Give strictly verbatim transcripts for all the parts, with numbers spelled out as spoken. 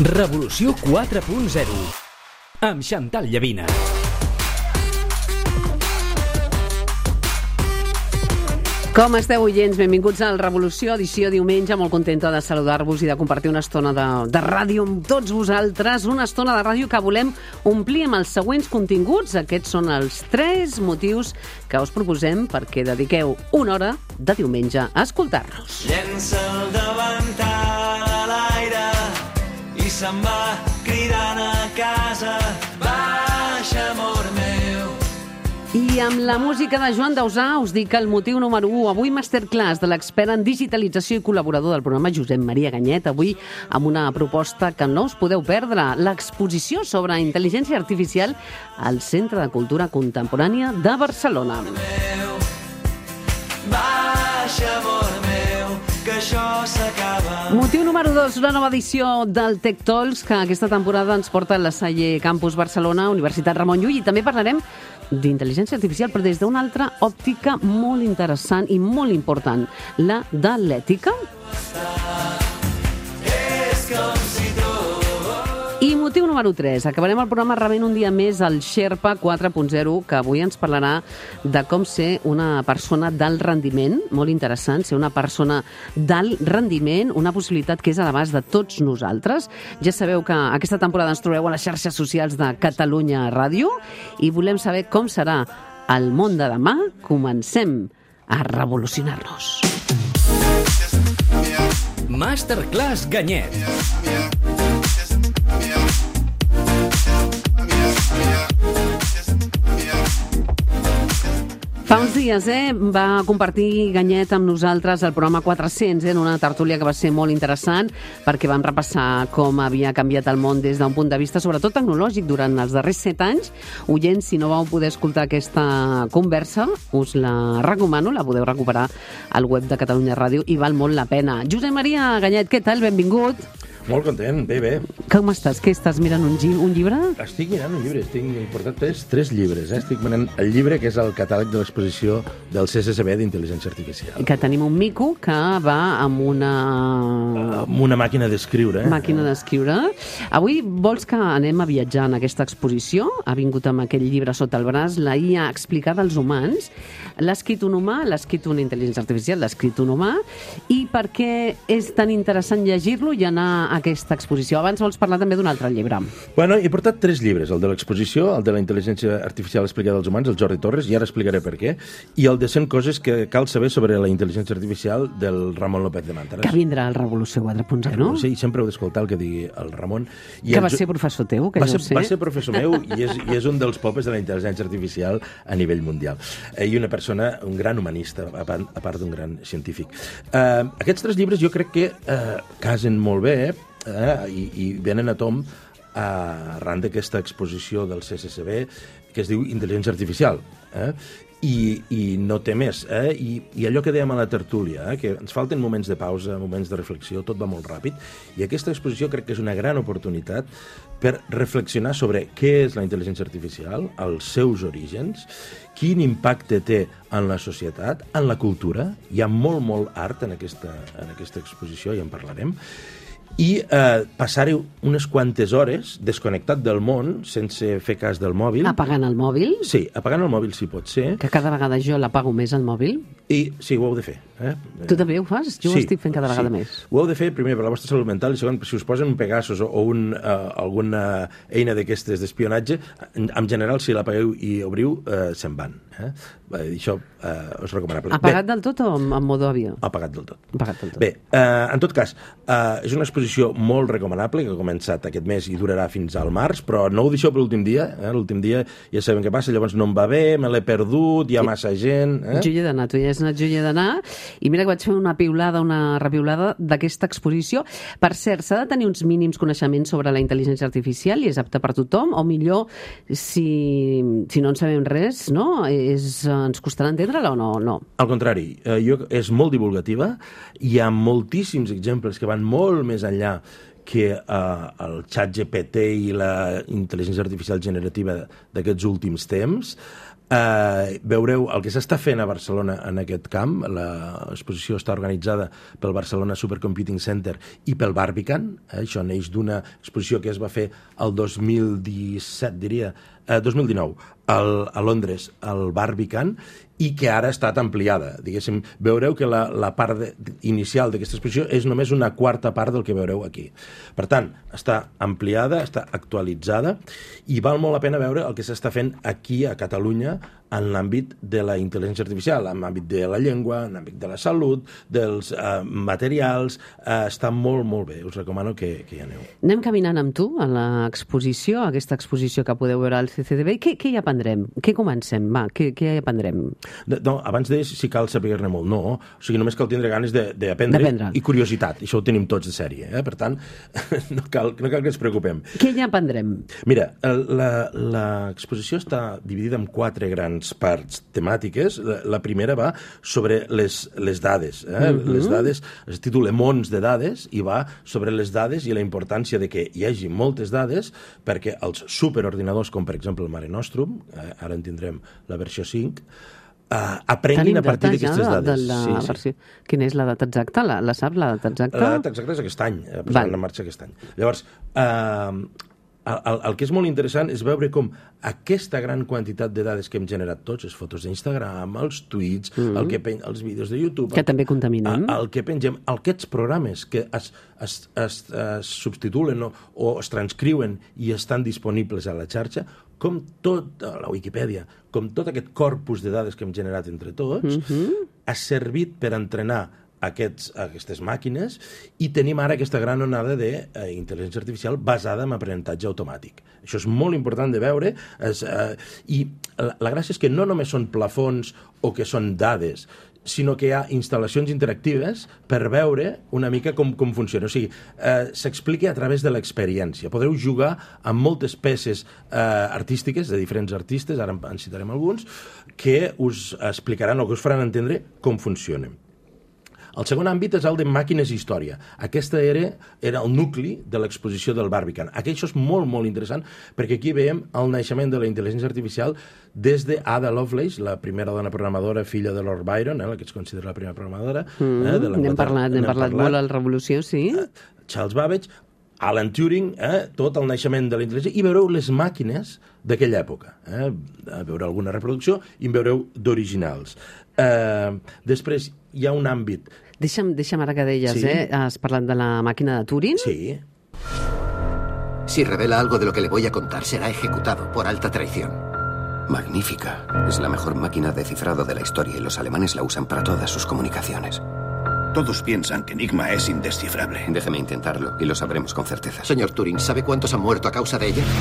Revolució quatre punt zero amb Chantal Llavina. Com esteu, oients? Benvinguts al Revolució, edició diumenge. Molt contenta de saludar-vos i de compartir una estona de, de ràdio amb tots vosaltres. Una estona de ràdio que volem omplir amb els següents continguts. Aquests són els tres motius que us proposem perquè dediqueu una hora de diumenge a escoltar-nos. Llença el davantal a l'aire i se'n va cridant a casa. Baixa, amor meu. I amb la música de Joan Dausà us dic el motiu número u. Avui masterclass de l'expert en digitalització i col·laborador del programa Josep Maria Ganyet. Avui amb una proposta que no us podeu perdre. L'exposició sobre intel·ligència artificial al Centre de Cultura Contemporània de Barcelona. Baixa, amor meu, que això s'acaba. Motiu número dos, una nova edició del Tech Talks que aquesta temporada ens porta a la Salle Campus Barcelona, Universitat Ramon Llull, i també parlarem d'intel·ligència artificial, però des d'una altra òptica molt interessant i molt important, la de l'ètica. És com si tot... I motiu número tres, acabarem el programa rebent un dia més el Sherpa quatre punt zero, que avui ens parlarà de com ser una persona d'alt rendiment, molt interessant, ser una persona d'alt rendiment, una possibilitat que és a l'abast de tots nosaltres. Ja sabeu que aquesta temporada ens trobeu a les xarxes socials de Catalunya Ràdio i volem saber com serà el món de demà. Comencem a revolucionar-nos. Masterclass Ganyet. Fa uns dies eh, va compartir Ganyet amb nosaltres el programa quatre-cents, eh, en una tertúlia que va ser molt interessant perquè vam repassar com havia canviat el món des d'un punt de vista sobretot tecnològic durant els darrers set anys. Oients, si no vau poder escoltar aquesta conversa, us la recomano, la podeu recuperar al web de Catalunya Ràdio i val molt la pena. Josep Maria Ganyet, què tal? Benvingut. Molt content, bé, bé. Com estàs? Què estàs mirant? Un, un llibre? Estic mirant un llibre, estic portat tres, tres llibres. Eh? Estic mirant el llibre que és el catàleg de l'exposició del C S C B d'Intel·ligència Artificial. I que tenim un mico que va amb una... Amb una màquina d'escriure. Eh? Màquina d'escriure. Avui vols que anem a viatjar en aquesta exposició? Ha vingut amb aquell llibre sota el braç, la I A explicada als humans. L'ha escrit un humà, l'ha escrit una intel·ligència artificial, l'ha escrit un humà. I per què és tan interessant llegir-lo i anar a aquesta exposició? Abans vols parlar també d'un altre llibre. Bueno, he portat tres llibres, el de l'exposició, el de la intel·ligència artificial explicada als humans, el Jordi Torres, i ara explicaré per què, i el de cent coses que cal saber sobre la intel·ligència artificial del Ramon López de Màntares. Que vindrà al Revolució quatre punt zero, no? Sí, sempre heu d'escoltar el que digui el Ramon. I que el... va ser professor teu, que va ja ser, ho sé. Va ser professor meu i és, i és un dels popes de la intel·ligència artificial a nivell mundial. Eh, I una persona, un gran humanista, a part, a part d'un gran científic. Eh, aquests tres llibres jo crec que eh, casen molt bé, eh, i, i venen a tom eh, arran d'aquesta exposició del C S C B que es diu Intel·ligència Artificial. Eh? I, i no té més. Eh? I, I allò que dèiem a la tertúlia, eh? que ens falten moments de pausa, moments de reflexió, tot va molt ràpid, i aquesta exposició crec que és una gran oportunitat per reflexionar sobre què és la intel·ligència artificial, els seus orígens, quin impacte té en la societat, en la cultura. Hi ha molt, molt art en aquesta, en aquesta exposició, i en parlarem, i eh, passar-hi unes quantes hores desconnectat del món, sense fer cas del mòbil. Apagant el mòbil? Sí, apagant el mòbil si pot ser. Que cada vegada jo l'apago més, el mòbil. I sí, ho heu de fer. Eh? Tu també ho fas? Jo sí, ho estic fent cada vegada sí. més. Ho heu de fer, primer, per la vostra salut mental, i segon, si us posen un Pegasus o, o un, uh, alguna eina d'aquestes d'espionatge, en, en general, si l'apagueu i obriu, uh, se'n van. Eh? Bé, això uh, és recomanable. Apagat Bé, del tot o en modo avió? Apagat del tot. Apagat del tot. Bé, uh, en tot cas, uh, és una exposició molt recomanable que ha començat aquest mes i durarà fins al març, però no ho deixeu per l'últim dia. Eh? L'últim dia ja sabem què passa, llavors no em va bé, me l'he perdut, hi ha massa gent... Eh? Jo hi he d'anar, tu hi has anat, jo hi he d'anar, i mira que vaig fer una piulada, una repiulada d'aquesta exposició. Per cert, s'ha de tenir uns mínims coneixements sobre la intel·ligència artificial i és apte per tothom, o millor, si, si no en sabem res, no? És, ens costarà entendre-la o no? No. Al contrari, eh, jo, és molt divulgativa, hi ha moltíssims exemples que van molt més enllà que eh, el xat G P T i la intel·ligència artificial generativa d'aquests últims temps. Uh, veureu el que s'està fent a Barcelona en aquest camp. L'exposició està organitzada pel Barcelona Supercomputing Center i pel Barbican. Eh? Això neix d'una exposició que es va fer el dos mil disset, diria, eh, dos mil dinou, al, a Londres, al Barbican, i que ara ha estat ampliada. Diguéssim, veureu que la, la part de, inicial d'aquesta exposició és només una quarta part del que veureu aquí. Per tant, està ampliada, està actualitzada, i val molt la pena veure el que s'està fent aquí a Catalunya en l'àmbit de la intel·ligència artificial, en l'àmbit de la llengua, en l'àmbit de la salut, dels eh, materials. Eh, està molt, molt bé. Us recomano que, que hi aneu. Anem caminant amb tu a l'exposició, a aquesta exposició que podeu veure al C C D B. Què, què hi aprendrem? Què comencem? Va, què, què hi aprendrem? No, abans de si cal saber-ne molt, no. O sigui, només cal tindre ganes d'aprendre i curiositat. Això ho tenim tots de sèrie. Eh? Per tant, no cal, no cal que ens preocupem. Què hi aprendrem? Mira, l'exposició està dividida en quatre grans parts temàtiques. La, la primera va sobre les, les dades. Eh? Uh-huh. Les dades es titula Mons de dades i va sobre les dades i la importància de que hi hagi moltes dades perquè els superordinadors, com per exemple el Mare Nostrum, eh, ara en tindrem la versió cinc, Uh, aprenguin a partir d'aquestes dades. De la sí, sí. Versió. Quina és la data exacta? La, la sap, la data exacta? La data exacta és aquest any, eh, posant en marxa aquest any. Llavors, uh, el, el que és molt interessant és veure com aquesta gran quantitat de dades que hem generat tots, les fotos d'Instagram, els tuits, mm-hmm. el que pen, els vídeos de YouTube... Que el, també contaminem. El, el que pengem, aquests programes que es, es, es, es substitulen o, o es transcriuen i estan disponibles a la xarxa, com tot, a la Wikipedia, com tot aquest corpus de dades que hem generat entre tots, mm-hmm. ha servit per entrenar aquests, aquestes màquines i tenim ara aquesta gran onada d'intel·ligència artificial basada en aprenentatge automàtic. Això és molt important de veure és, eh, i la, la gràcia és que no només són plafons o que són dades, sinó que hi ha instal·lacions interactives per veure una mica com, com funciona. O sigui, eh, s'explica a través de l'experiència. Podreu jugar amb moltes peces eh, artístiques de diferents artistes, ara en citarem alguns, que us explicaran o que us faran entendre com funcionen. El segon àmbit és el de màquines i història. Aquesta era, era el nucli de l'exposició del Barbican. Aquí això és molt, molt interessant, perquè aquí veiem el naixement de la intel·ligència artificial des de Ada Lovelace, la primera dona programadora, filla de Lord Byron, eh, la que es considera la primera programadora. Mm, eh, de n'hem parlat, n'hem parlat, parlat molt a la Revolució, sí. Eh, Charles Babbage, Alan Turing, eh, tot el naixement de la intel·ligència, i veureu les màquines d'aquella època. Eh, veureu alguna reproducció i en veureu d'originals. Eh, després hi ha un àmbit... Deixa'm, deixa'm ara que deies, sí. eh? Has parlat de la màquina de Turing? Sí. Si revela algo de lo que le voy a contar, será ejecutado por alta traición. Magnífica. Es la mejor máquina de cifrado de la historia y los alemanes la usan para todas sus comunicaciones. Todos piensan que Enigma es indescifrable. Déjeme intentarlo y lo sabremos con certeza. Señor Turing, ¿sabe cuántos han muerto a causa de ella?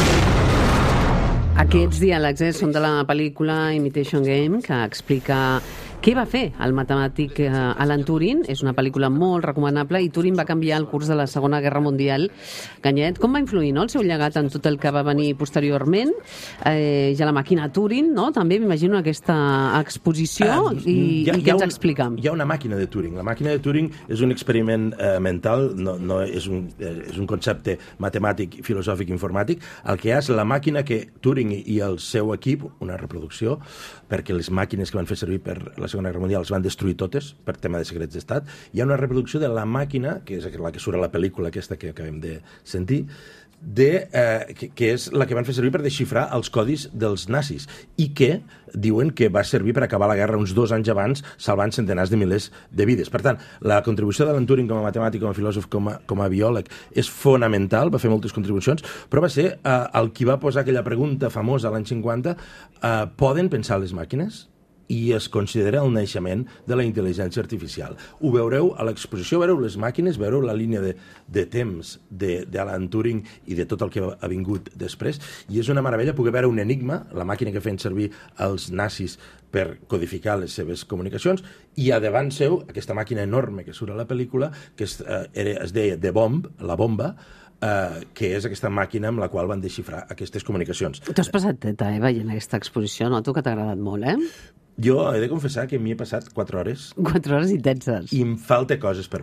Aquests diàlegs eh, són de la pel·lícula Imitation Game, que explica què va fer el matemàtic eh, Alan Turing. És una pel·lícula molt recomanable i Turing va canviar el curs de la Segona Guerra Mundial. Ganyet, com va influir no, el seu llegat en tot el que va venir posteriorment? Eh, ja la màquina Turing, no? També m'imagino aquesta exposició uh, i, ha, i què ens un, explica? Hi ha una màquina de Turing. La màquina de Turing és un experiment eh, mental, no, no és, un, eh, és un concepte matemàtic, filosòfic, informàtic. El que hi ha és la màquina que Turing i el seu equip, una reproducció, perquè les màquines que van fer servir per la Segona Guerra Mundial es van destruir totes per tema de secrets d'estat. Hi ha una reproducció de la màquina, que és la que surt a la pel·lícula aquesta que acabem de sentir, de, eh, que, que és la que van fer servir per desxifrar els codis dels nazis i que diuen que va servir per acabar la guerra uns dos anys abans, salvant centenars de milers de vides. Per tant, la contribució d'Alan Turing com a matemàtic, com a filòsof, com a, com a biòleg és fonamental, va fer moltes contribucions, però va ser eh, el qui va posar aquella pregunta famosa l'any cinquanta, eh, poden pensar les màquines? I es considera el naixement de la intel·ligència artificial. Ho veureu a l'exposició, veureu les màquines, veureu la línia de, de temps d'Alan Turing i de tot el que ha vingut després, i és una meravella poder veure un enigma, la màquina que feien servir els nazis per codificar les seves comunicacions, i a davant seu, aquesta màquina enorme que surt a la pel·lícula, que es, eh, era, es deia The Bomb, la bomba, Uh, que és aquesta màquina amb la qual van desxifrar aquestes comunicacions. Tu has passat teta, eh, veient aquesta exposició, no? Tu que t'ha agradat molt, eh? Jo he de confessar que m'hi he passat quatre hores. Quatre hores intenses. I em falta coses per veure.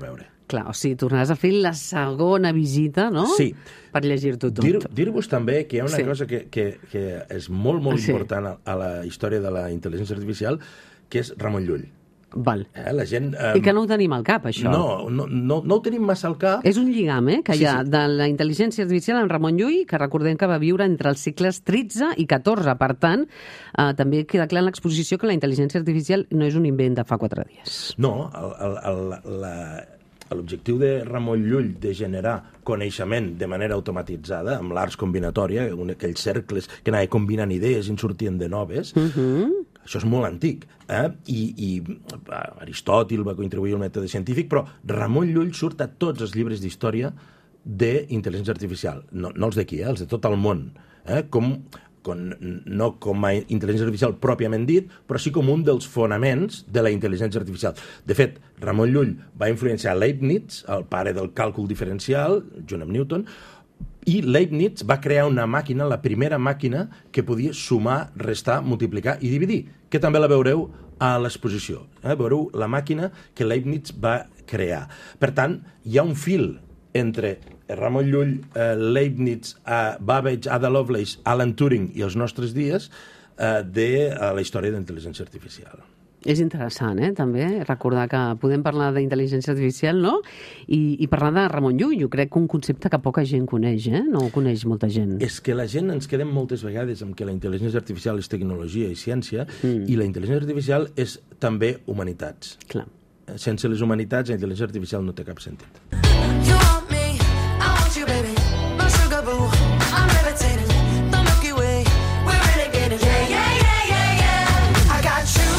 Clar, o sigui, tornaràs a fer la segona visita, no? Sí. Per llegir-t'ho tot. Dir, dir-vos també que hi ha una Sí. cosa que, que, que és molt, molt Sí. important a, a la història de la intel·ligència artificial, que és Ramon Llull. Val. Eh? La gent... Eh, I que no ho tenim al cap, això. no, no, no, no ho tenim massa al cap. És un lligam, eh, que Sí, hi ha sí. de la intel·ligència artificial amb Ramon Llull, que recordem que va viure entre els segles tretze i catorze. Per tant, eh, també queda clar en l'exposició que la intel·ligència artificial no és un invent de fa quatre dies. No, el, el, el, la, l'objectiu de Ramon Llull de generar coneixement de manera automatitzada, amb l'arts combinatòria, un, aquells cercles que anaven combinant idees i en sortien de noves, uh -huh. Això és molt antic, eh? I, i Aristòtil va contribuir al mètode científic, però Ramon Llull surt a tots els llibres d'història d'intel·ligència artificial. No, no els d'aquí, eh? Els de tot el món. Eh? Com, com, no com a intel·ligència artificial pròpiament dit, però sí com un dels fonaments de la intel·ligència artificial. De fet, Ramon Llull va influenciar Leibniz, el pare del càlcul diferencial, junt amb Newton, i Leibniz va crear una màquina, la primera màquina, que podia sumar, restar, multiplicar i dividir, que també la veureu a l'exposició. Eh? Veureu la màquina que Leibniz va crear. Per tant, hi ha un fil entre Ramon Llull, eh, Leibniz, eh, Babbage, Ada Lovelace, Alan Turing i els nostres dies eh, de eh, la història de la intel·ligència artificial. És interessant, eh, també, recordar que podem parlar d'intel·ligència artificial, no? I, i parlar de Ramon Llull, jo crec que un concepte que poca gent coneix, eh? No ho coneix molta gent. És que la gent ens quedem moltes vegades amb que la intel·ligència artificial és tecnologia i ciència, mm. i la intel·ligència artificial és també humanitats. Clar. Sense les humanitats, la intel·ligència artificial no té cap sentit. You want me, I want you, baby. My sugar boo, I'm levitating. The Milky Way, we're renegading. Yeah, yeah, yeah, yeah, yeah. I got you,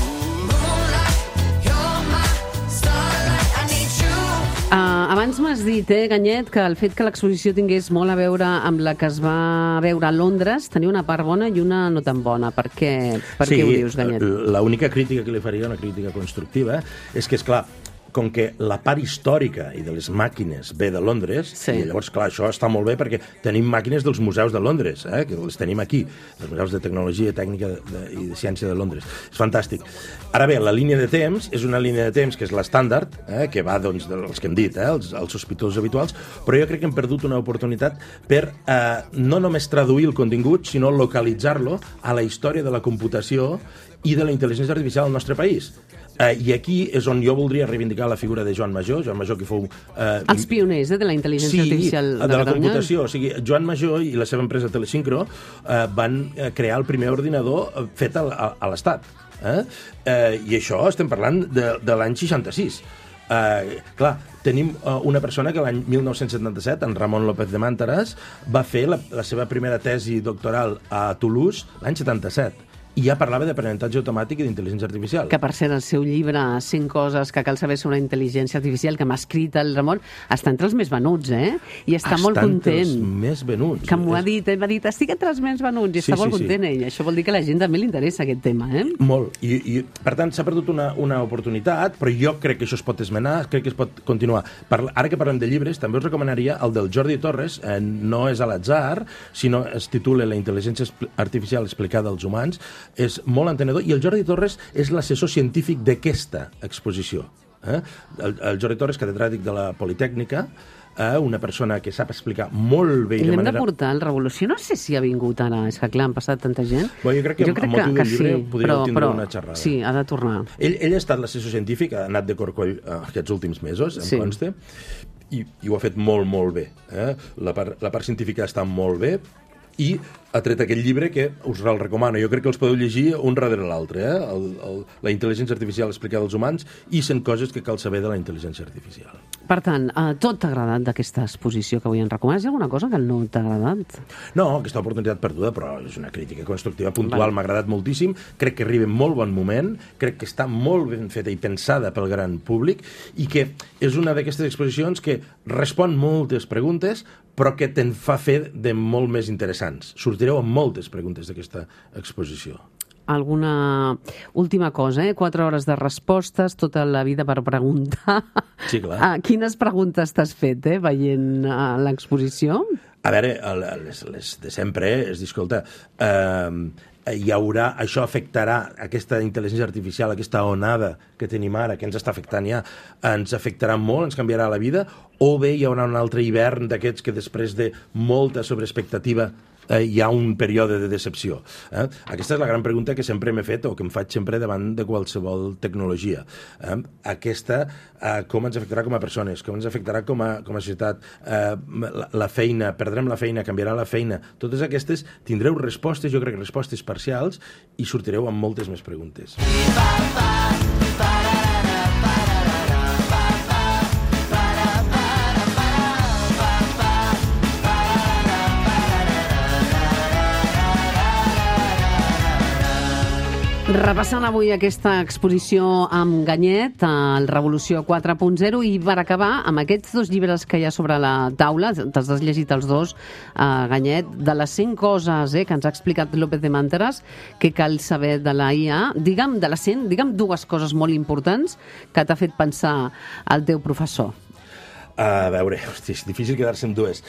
moonlight. You're my starlight. I need you. Uh, abans m'has dit, eh, Ganyet, que el fet que l'exposició tingués molt a veure amb la que es va veure a Londres tenia una part bona i una no tan bona. Per què, per sí, què ho dius, Ganyet? L'única crítica que li faria, una crítica constructiva, és que, és clar, com que la part històrica i de les màquines ve de Londres, sí. I llavors, clar, això està molt bé perquè tenim màquines dels museus de Londres, eh, que les tenim aquí, els museus de tecnologia, tècnica de, i de ciència de Londres. És fantàstic. Ara bé, la línia de temps és una línia de temps que és l'estàndard, eh, que va, doncs, dels que hem dit, eh, els, els sospitosos habituals, però jo crec que hem perdut una oportunitat per eh, no només traduir el contingut, sinó localitzar-lo a la història de la computació i de la intel·ligència artificial al nostre país. Uh, I aquí és on jo voldria reivindicar la figura de Joan Major, Joan Major que fou... Uh, Els pioners eh, de la intel·ligència sí, artificial de, de la Catalunya. computació. O sigui, Joan Major i la seva empresa Telesincro uh, van crear el primer ordinador fet a, a, a l'Estat. Eh? Uh, I això estem parlant de, de l'any seixanta-sis. Uh, clar, tenim uh, una persona que l'any mil nou-cents setanta-set, en Ramon López de Màntares, va fer la, la seva primera tesi doctoral a Toulouse l'any setanta-set. I ja parlava d'aprenentatge automàtic i d'intel·ligència artificial. Que, per cert, el seu llibre cent coses que cal saber sobre intel·ligència artificial, que m'ha escrit el Ramon, està entre els més venuts, eh? I està, està molt content. Està entre els més venuts. Que m'ho ha dit, m'ha dit, estic entre els més venuts, i sí, està molt sí, content sí. ell. Això vol dir que a la gent també li interessa aquest tema, eh? Molt. I, i per tant, s'ha perdut una, una oportunitat, però jo crec que això es pot esmenar, crec que es pot continuar. Parla, ara que parlem de llibres, també us recomanaria el del Jordi Torres, eh, no és a l'atzar, sinó es titula La intel·ligència artificial explicada als humans. És molt entenedor, i el Jordi Torres és l'assessor científic d'aquesta exposició. Eh? El, el Jordi Torres, catedràtic de la Politècnica, eh? una persona que sap explicar molt bé... L'hem manera... de portar al Revolució. No sé si ha vingut ara, és que clar, han passat tanta gent. Bueno, jo crec que jo crec amb motiu del llibre sí, podríeu però, tindre però, una xerrada. Sí, ha de tornar. Ell, ell ha estat l'assessor científic, ha anat de corcoll eh, aquests últims mesos, em sí. consta, i, i ho ha fet molt, molt bé. Eh? La, part, la part científica està molt bé, i ha tret aquest llibre que us el recomano. Jo crec que els podeu llegir un darrere l'altre, eh? el, el, la intel·ligència artificial explicada als humans i cent coses que cal saber de la intel·ligència artificial. Per tant, eh, tot t'ha agradat d'aquesta exposició que avui ens recomanes? Hi ha alguna cosa que no t'ha agradat? No, aquesta oportunitat perduda, però és una crítica constructiva puntual, m'ha agradat moltíssim, crec que arriba en molt bon moment, crec que està molt ben feta i pensada pel gran públic i que és una d'aquestes exposicions que respon moltes preguntes, però que te'n fa fer de molt més interessants. Sortireu amb moltes preguntes d'aquesta exposició. Alguna última cosa, eh? Quatre hores de respostes, tota la vida per preguntar. Sí, clar. Ah, quines preguntes t'has fet, eh, veient uh, l'exposició? A veure, les, les de sempre, eh? És dir, escolta, eh, hi haurà, això afectarà aquesta intel·ligència artificial, aquesta onada que tenim ara, que ens està afectant ja, ens afectarà molt, ens canviarà la vida, o bé hi haurà un altre hivern d'aquests que després de molta sobreexpectativa eh, hi ha un període de decepció. Eh? Aquesta és la gran pregunta que sempre m'he fet o que em faig sempre davant de qualsevol tecnologia. Eh? Aquesta, eh, com ens afectarà com a persones, com ens afectarà com a, com a societat, eh, la, la feina, perdrem la feina, canviarà la feina, totes aquestes tindreu respostes, jo crec que respostes parcials, i sortireu amb moltes més preguntes. Repassant avui aquesta exposició amb Ganyet, el Revolució quatre punt zero, i per acabar amb aquests dos llibres que hi ha sobre la taula, t'has llegit els dos, uh, Ganyet, de les cent coses eh, que ens ha explicat López de Mànteres que cal saber de la I A, digue'm de les cent, digue'm dues coses molt importants que t'ha fet pensar el teu professor. A veure, hosti, és difícil quedar-se amb dues.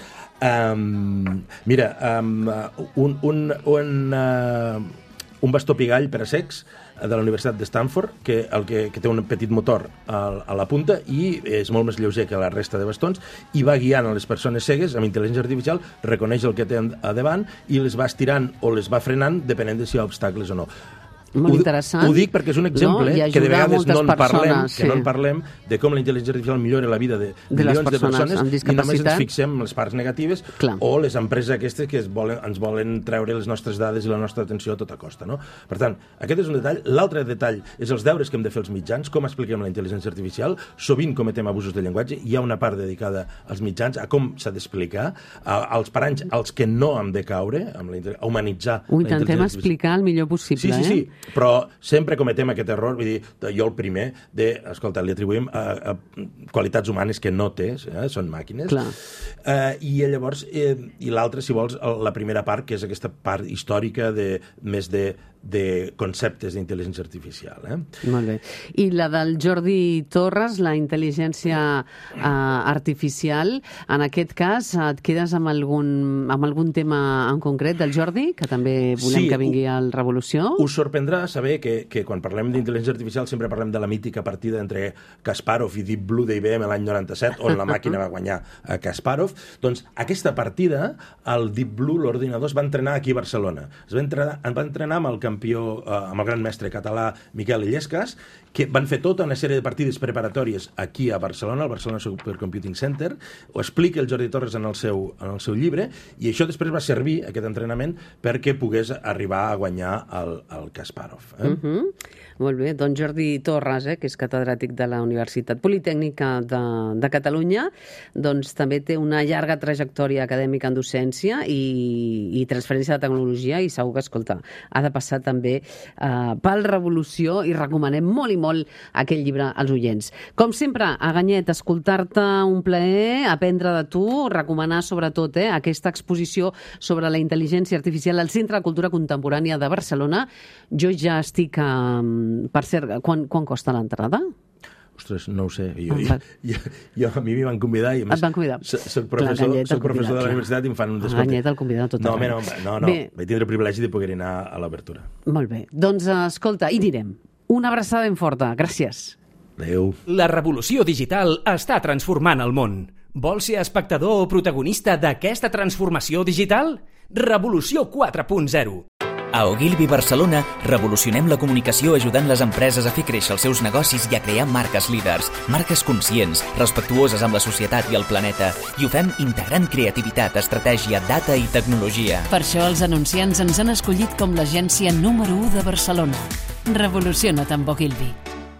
Um, mira, um, un... un, un uh... un bastó pigall per a cecs de la Universitat de Stanford, que, el que, que té un petit motor a, a la punta i és molt més lleuger que la resta de bastons, i va guiant a les persones cegues amb intel·ligència artificial, reconeix el que té a davant i les va estirant o les va frenant depenent de si hi ha obstacles o no. Molt interessant. Ho dic perquè és un exemple no? que de vegades no en, parlem, persones, sí. que no en parlem de com la intel·ligència artificial millora la vida de, de milions les persones, de persones i només ens fixem en les parts negatives. Clar. O les empreses aquestes que es volen, ens volen treure les nostres dades i la nostra atenció a tota costa. No? Per tant, aquest és un detall. L'altre detall és els deures que hem de fer els mitjans, com expliquem la intel·ligència artificial. Sovint cometem abusos de llenguatge. Hi ha una part dedicada als mitjans, a com s'ha d'explicar, als paranys als que no hem de caure, amb la, a humanitzar Ho la intel·ligència intentem explicar el millor possible. Sí, sí, sí, eh? però sempre cometem aquest error, vull dir, jo el primer, de, escolta, li atribuïm a, a qualitats humanes que no té, eh, són màquines, eh, i llavors, eh, i l'altre, si vols, la primera part, que és aquesta part històrica de més de de conceptes d'intel·ligència artificial. Eh? Molt bé. I la del Jordi Torres, la intel·ligència eh, artificial, en aquest cas et quedes amb algun, amb algun tema en concret del Jordi, que també volem sí, que vingui al Revolució? Us sorprendrà saber que, que quan parlem d'intel·ligència artificial sempre parlem de la mítica partida entre Kasparov i Deep Blue d'I B M l'any noranta-set, on la màquina va guanyar a Kasparov. Doncs aquesta partida, el Deep Blue, l'ordinador, es va entrenar aquí a Barcelona. Es va entrenar, va entrenar amb el campió, eh, amb el gran mestre català Miquel Illescas, que van fer tota una sèrie de partides preparatòries aquí a Barcelona, al Barcelona Supercomputing Center. Ho explica el Jordi Torres en el seu, en el seu llibre, i això després va servir, aquest entrenament, perquè pogués arribar a guanyar el, el Kasparov. Eh? Uh-huh. Molt bé, doncs Jordi Torres, eh, que és catedràtic de la Universitat Politècnica de, de Catalunya, doncs també té una llarga trajectòria acadèmica en docència i, i transferència de tecnologia, i segur que, escolta, ha de passar també eh, pel Revolució, i recomanem molt i molt aquell llibre als oients. Com sempre, a Ganyet, escoltar-te un plaer, aprendre de tu, recomanar sobretot eh, aquesta exposició sobre la intel·ligència artificial al Centre de Cultura Contemporània de Barcelona. Jo ja estic... Eh, per cert, quan, quan costa l'entrada? Ostres, no ho sé. Jo, jo, jo, jo, a mi m'hi van convidar i a més, et van convidar. Soc professor, soc professor de la universitat i em fan un descompte. Ganyet el convida tot no, arreu. No, no, no. Vaig tindre el privilegi de poder anar a l'obertura. Molt bé. Doncs, escolta, i direm, una abraçada ben forta. Gràcies. Adéu. La revolució digital està transformant el món. Vols ser espectador o protagonista d'aquesta transformació digital? Revolució quatre punt zero. A Ogilvy Barcelona revolucionem la comunicació ajudant les empreses a fer créixer els seus negocis i a crear marques líders, marques conscients, respectuoses amb la societat i el planeta, i ho fem integrant creativitat, estratègia, data i tecnologia. Per això els anunciants ens han escollit com l'agència número u de Barcelona. Revoluciona't amb Ogilvy.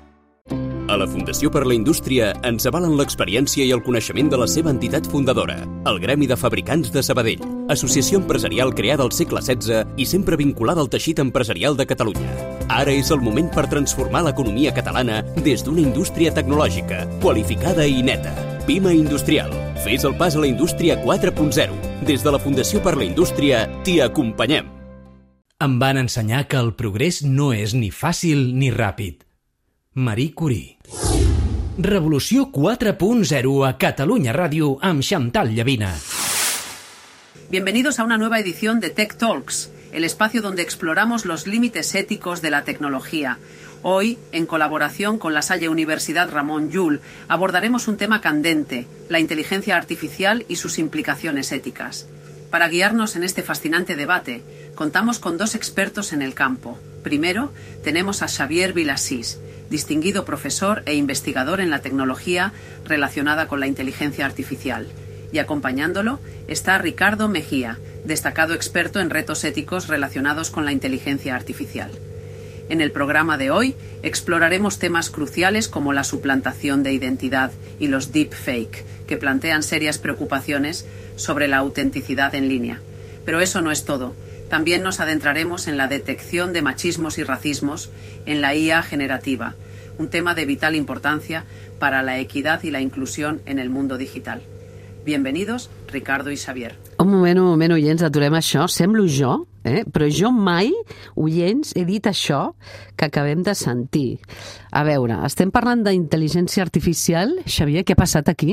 A la Fundació per la Indústria ens avalen l'experiència i el coneixement de la seva entitat fundadora, el Gremi de Fabricants de Sabadell, associació empresarial creada al segle setze i sempre vinculada al teixit empresarial de Catalunya. Ara és el moment per transformar l'economia catalana des d'una indústria tecnològica, qualificada i neta. Pima Industrial. Fes el pas a la indústria quatre punt zero. Des de la Fundació per la Indústria t'hi acompanyem. Em van ensenyar que el progrés no és ni fàcil ni ràpid. Marie Curie. Revolució quatre punt zero a Catalunya Ràdio amb Chantal Llavina. Bienvenidos a una nueva edición de Tech Talks, el espacio donde exploramos los límites éticos de la tecnología. Hoy, en colaboración con la Salle Universidad Ramon Llull, abordaremos un tema candente, la inteligencia artificial y sus implicaciones éticas. Para guiarnos en este fascinante debate, contamos con dos expertos en el campo. Primero, tenemos a Xavier Vilasís, distinguido profesor e investigador en la tecnología relacionada con la inteligencia artificial. Y acompañándolo está Ricardo Mejía, destacado experto en retos éticos relacionados con la inteligencia artificial. En el programa de hoy exploraremos temas cruciales como la suplantación de identidad y los deepfake, que plantean serias preocupaciones sobre la autenticidad en línea. Pero eso no es todo. También nos adentraremos en la detección de machismos y racismos en la I A generativa, un tema de vital importancia para la equidad y la inclusión en el mundo digital. Bienvenidos, Ricardo i Xavier. Un moment, un moment, oients, aturem això. Semblo jo, eh? Però jo mai, oients, he dit això que acabem de sentir. A veure, estem parlant d'intel·ligència artificial. Xavier, què ha passat aquí?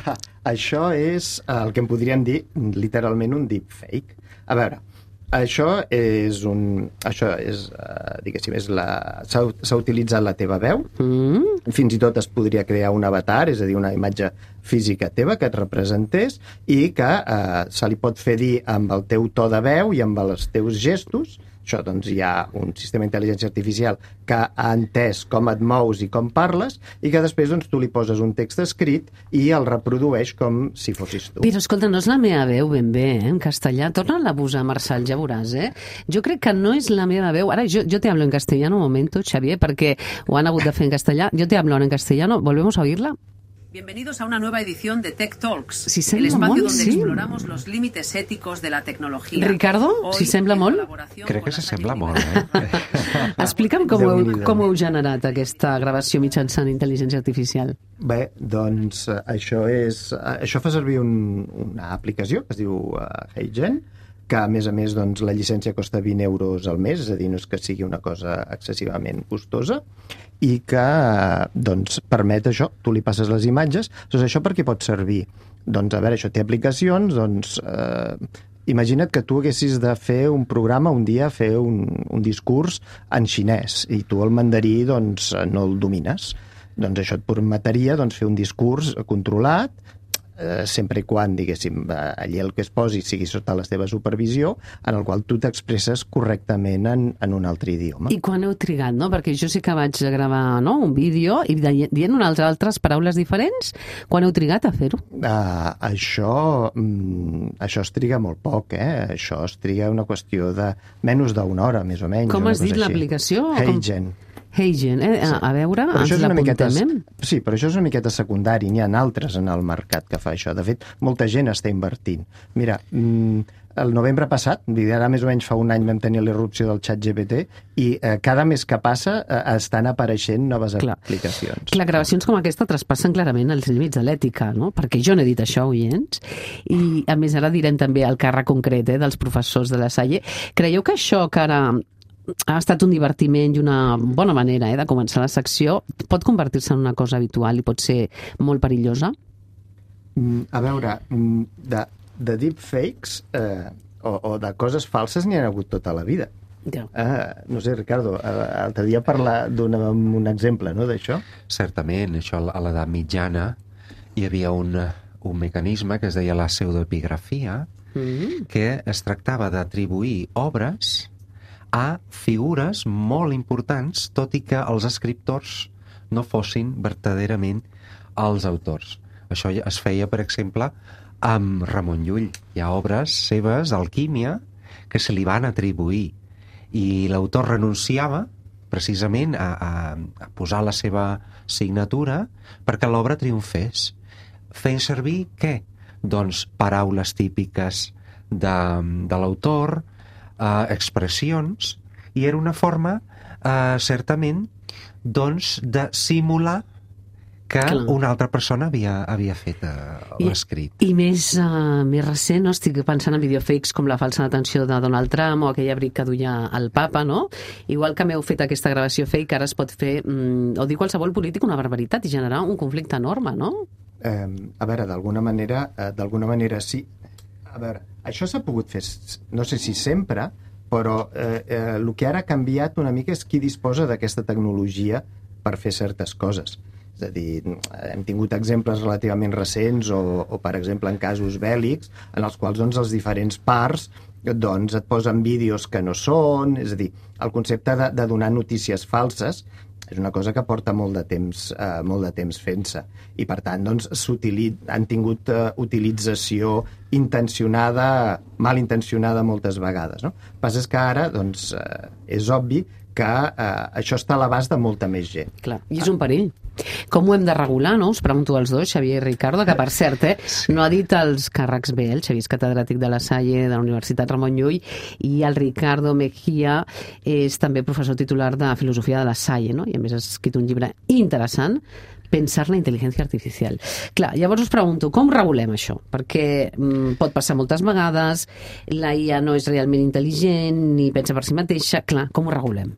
Això és el que en podríem dir literalment un deepfake. A veure, això és un... Això és, uh, diguéssim, és la... s'ha utilitzat la teva veu. Mm. Fins i tot es podria crear un avatar, és a dir, una imatge física teva que et representés i que uh, se li pot fer dir amb el teu to de veu i amb els teus gestos. Això, doncs, hi ha un sistema d'intel·ligència artificial que ha entès com et mous i com parles i que després, doncs, tu li poses un text escrit i el reprodueix com si fossis tu. Però, escolta, no és la meva veu ben bé, eh, en castellà. Torna-la a posar, Marçal, ja veuràs, eh? Jo crec que no és la meva veu. Ara, jo, jo te hablo en castellano un momento, Xavier, perquè ho han hagut de fer en castellà. Jo te hablo ahora en castellano. ¿Volvemos a oírla? Bienvenidos a una nueva edición de Tech Talks, si el espacio molt, donde sí. exploramos los límites éticos de la tecnología. Ricardo, Hoy, si sembla molt? Crec que se sembla molt, eh? Explica'm com ho, heu, com ho heu generat, aquesta gravació mitjançant intel·ligència artificial. Bé, doncs això és... Això fa servir un, una aplicació que es diu uh, HeyGen, que a més a més doncs, la llicència costa vint euros al mes, és a dir, no és que sigui una cosa excessivament costosa, i que doncs, permet això, tu li passes les imatges. Doncs això per què pot servir? Doncs a veure, això té aplicacions, doncs eh, imagina't que tu haguessis de fer un programa un dia, fer un, un discurs en xinès, i tu el mandarí doncs, no el domines. Doncs això et permetria doncs, fer un discurs controlat, eh, sempre i quan, diguéssim, allí el que es posi sigui sota la teva supervisió, en el qual tu t'expresses correctament en, en un altre idioma. I quan heu trigat, no? Perquè jo sí que vaig gravar no? un vídeo i dient unes altres paraules diferents. Quan heu trigat a fer-ho? Uh, això, mm, això es triga molt poc, eh? Això es triga una qüestió de menys d'una hora, més o menys. Com has dit l'aplicació? HeyGen. HeyGen, eh? A, a veure, però ens l'apuntem. Sí, però això és una miqueta secundari, n'hi ha altres en el mercat que fa això. De fet, molta gent està invertint. Mira, el novembre passat, ara més o menys fa un any vam tenir l'irrupció del ChatGPT i eh, cada mes que passa eh, estan apareixent noves Clar. aplicacions. Clar, gravacions com aquesta traspassen clarament els límits de l'ètica, no? Perquè jo n'he dit això, oients, i a més ara direm també el càrrec concret eh, dels professors de la Salle. Creieu que això que ara ha estat un divertiment i una bona manera eh, de començar la secció, pot convertir-se en una cosa habitual i pot ser molt perillosa? Mm, a veure, de, de deepfakes eh, o, o de coses falses n'hi ha hagut tota la vida. Ja. Ah, no sé, Ricardo, l'altre dia parlar d'un un exemple no, d'això? Certament, això a l'edat mitjana hi havia un, un mecanisme que es deia la pseudoepigrafia, mm-hmm. que es tractava d'atribuir obres a figures molt importants, tot i que els escriptors no fossin verdaderament els autors. Això es feia, per exemple, amb Ramon Llull. Hi ha obres seves d'alquímia que se li van atribuir i l'autor renunciava precisament a, a, a posar la seva signatura perquè l'obra triomfés. Fent servir què? Doncs paraules típiques de, de l'autor, Uh, expressions, i era una forma uh, certament doncs de simular que Clar. una altra persona havia, havia fet uh, l'escrit. I més, uh, més recent, no? Estic pensant en videofakes com la falsa detenció de Donald Trump o aquell abric que duia el papa, no? Igual que m'heu fet aquesta gravació fake, ara es pot fer, um, o dir qualsevol polític, una barbaritat i generar un conflicte enorme, no? Eh, a veure, d'alguna manera, eh, d'alguna manera sí. A veure, això s'ha pogut fer, no sé si sempre, però eh, eh, el que ara ha canviat una mica és qui disposa d'aquesta tecnologia per fer certes coses. És a dir, hem tingut exemples relativament recents o, o per exemple, en casos bèl·lics, en els quals doncs, els diferents parts doncs, et posen vídeos que no són, és a dir, el concepte de, de donar notícies falses és una cosa que porta molt de temps, eh, molt de temps fent-se. I, per tant, doncs, han tingut eh, utilització intencionada, mal intencionada moltes vegades. No? El que passa és que ara doncs, eh, és obvi que eh, això està a l'abast de molta més gent. Clar, i és un perill. Com ho hem de regular, no? Us pregunto als dos, Xavier i Ricardo, que per cert, eh, no ha dit els càrrecs bé, el Xavier és catedràtic de la Salle, de la Universitat Ramon Llull, i el Ricardo Mejía és també professor titular de Filosofia de la Salle, no? I a més ha escrit un llibre interessant, Pensar la intel·ligència artificial. Clar, llavors us pregunto, com regulem això? Perquè mm, pot passar moltes vegades, la I A no és realment intel·ligent, ni pensa per si mateixa. Clar, com ho regulem?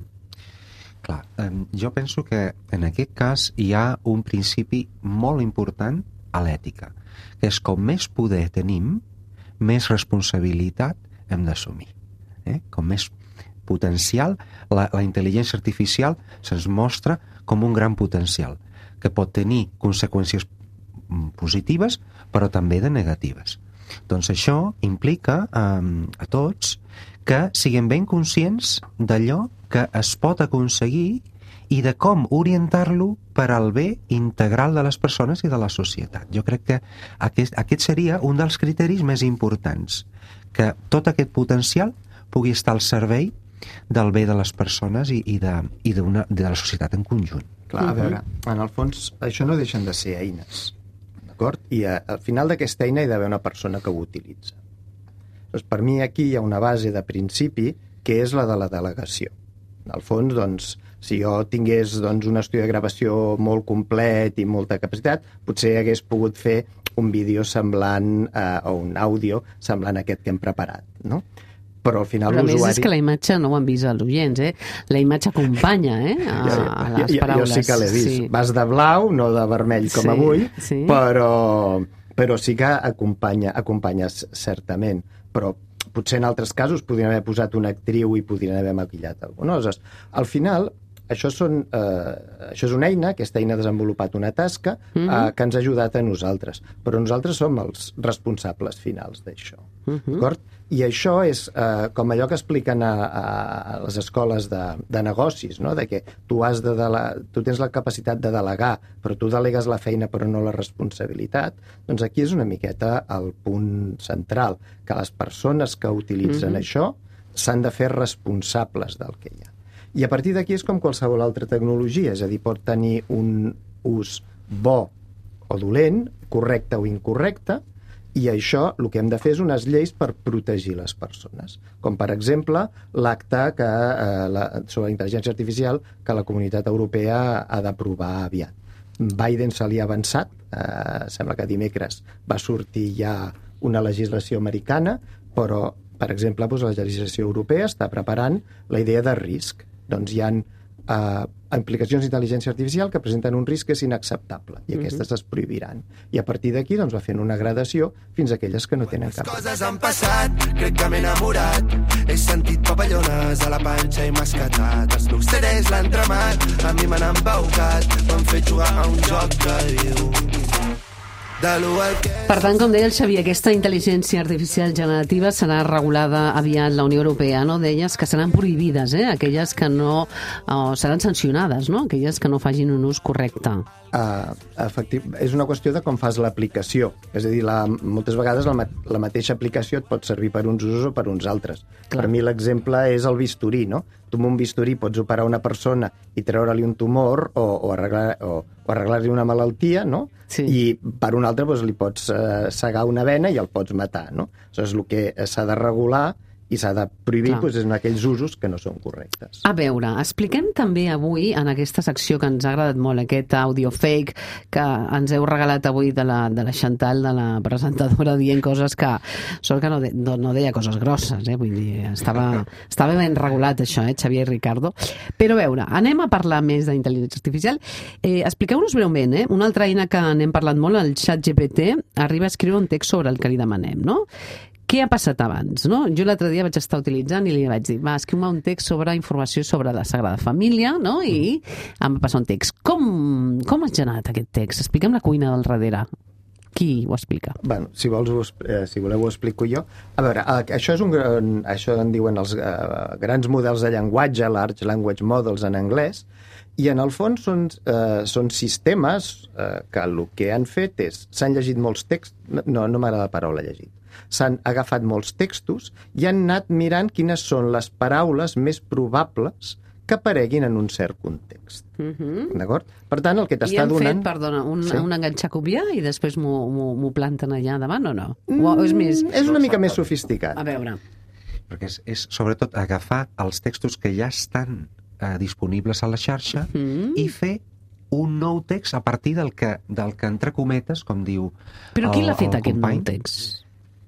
Clar, eh, jo penso que en aquest cas hi ha un principi molt important a l'ètica, que és com més poder tenim, més responsabilitat hem d'assumir. Eh? Com més potencial, la, la intel·ligència artificial se'ns mostra com un gran potencial, que pot tenir conseqüències positives, però també de negatives. Doncs això implica eh, a tots que siguem ben conscients d'allò que es pot aconseguir i de com orientar-lo per al bé integral de les persones i de la societat. Jo crec que aquest, aquest seria un dels criteris més importants, que tot aquest potencial pugui estar al servei del bé de les persones i, i, de, i de, una, de la societat en conjunt. Clar, a veure, en el fons, això no deixen de ser eines, d'acord? I a, al final d'aquesta eina hi ha d'haver una persona que ho utilitza. Doncs per mi aquí hi ha una base de principi que és la de la delegació. En el fons, doncs, si jo tingués doncs, un estudi de gravació molt complet i molta capacitat, potser hagués pogut fer un vídeo semblant, eh, o un àudio semblant a aquest que hem preparat, no? Però al final Però a més l'usuari... és que la imatge no ho han vist els oients, eh? La imatge acompanya, eh? A, a les jo, paraules. Jo sí que l'he vist. Sí. Vas de blau, no de vermell com Sí, avui, sí. però, però sí que acompanya, acompanya certament. Però potser en altres casos podrien haver posat una actriu i podrien haver maquillat alguna cosa. Al final, això, són, eh, això és una eina, aquesta eina ha desenvolupat una tasca eh, Mhm. que ens ha ajudat a nosaltres, però nosaltres som els responsables finals d'això. Mhm. D'acord? I això és eh, com allò que expliquen a, a les escoles de, de negocis, no? De que tu, has de dele... tu tens la capacitat de delegar, però tu delegues la feina però no la responsabilitat. Doncs aquí és una miqueta el punt central, que les persones que utilitzen Mhm. això s'han de fer responsables del que hi ha. I a partir d'aquí és com qualsevol altra tecnologia, és a dir, pot tenir un ús bo o dolent, correcte o incorrecte, i això el que hem de fer és unes lleis per protegir les persones. Com, per exemple, l'acte que, eh, la, sobre la intel·ligència artificial que la Comunitat Europea ha d'aprovar aviat. Biden se li ha avançat, eh, sembla que dimecres va sortir ja una legislació americana, però, per exemple, doncs, la legislació europea està preparant la idea de risc. Doncs hi ha eh, aplicacions d'intel·ligència artificial que presenten un risc que és inacceptable i aquestes es prohibiran. I a partir d'aquí doncs, va fent una gradació fins a aquelles que no tenen cap. Coses han passat, crec que m'he enamorat. He sentit papallones a la panxa i m'ha escatat. Els meus C Ds l'han tramat, a mi m'han embaucat. M'han fet jugar a un joc que diu... De l'u al que... Per tant, com deia el Xavier, aquesta intel·ligència artificial generativa serà regulada aviat la Unió Europea, no? Deies que seran prohibides, eh? Aquelles que no... o seran sancionades, no? Aquelles que no facin un ús correcte. Uh, efectiu, és una qüestió de com fas l'aplicació. És a dir, la, moltes vegades la, la mateixa aplicació et pot servir per uns usos o per uns altres. Clar. Per mi l'exemple és el bisturí, no? Tu amb un bisturí pots operar una persona i treure-li un tumor o, o arreglar, o, o arreglar-li una malaltia, no? Sí. I per un altre doncs, li pots eh, segar una vena i el pots matar, no? Aleshores, el que s'ha de regular i s'ha de prohibir doncs, és en aquells usos que no són correctes. A veure, expliquem també avui en aquesta secció que ens ha agradat molt, aquest audio fake que ens heu regalat avui de la, de la Chantal, de la presentadora, dient coses que... Sort que no, de, no, no deia coses grosses, eh? Vull dir, estava, estava ben regulat això, eh, Xavier i Ricardo. Però a veure, anem a parlar més d'intel·ligència artificial. Eh, expliqueu-nos breument, eh? Una altra eina que n'hem parlat molt, el ChatGPT, arriba a escriure un text sobre el que li demanem, no? què ha passat abans? No? Jo l'altre dia vaig estar utilitzant i li vaig dir, va, escriu-me un text sobre informació sobre la Sagrada Família, no? I em va passar un text. Com, com has generat aquest text? Explica'm la cuina del darrere. Qui ho explica? Bueno, si, vols, eh, si voleu ho explico jo. A veure, eh, això és un gran, això en diuen els eh, grans models de llenguatge, large language models en anglès, i en el fons són, eh, són sistemes eh, que el que han fet és, s'han llegit molts texts, no, no m'agrada la paraula llegit, s'han agafat molts textos i han anat mirant quines són les paraules més probables que apareguin en un cert context. Uh-huh. D'acord? Per tant, el que t'està donant... I han fet, perdona, un, sí. un enganxar copiar i després m'ho planten allà davant o no? O és més... És una mica més sofisticat. A veure. Perquè és, és sobretot agafar els textos que ja estan eh, disponibles a la xarxa uh-huh. i fer un nou text a partir del que, del que entre cometes, com diu Però qui el, l'ha fet el aquest company? nou text?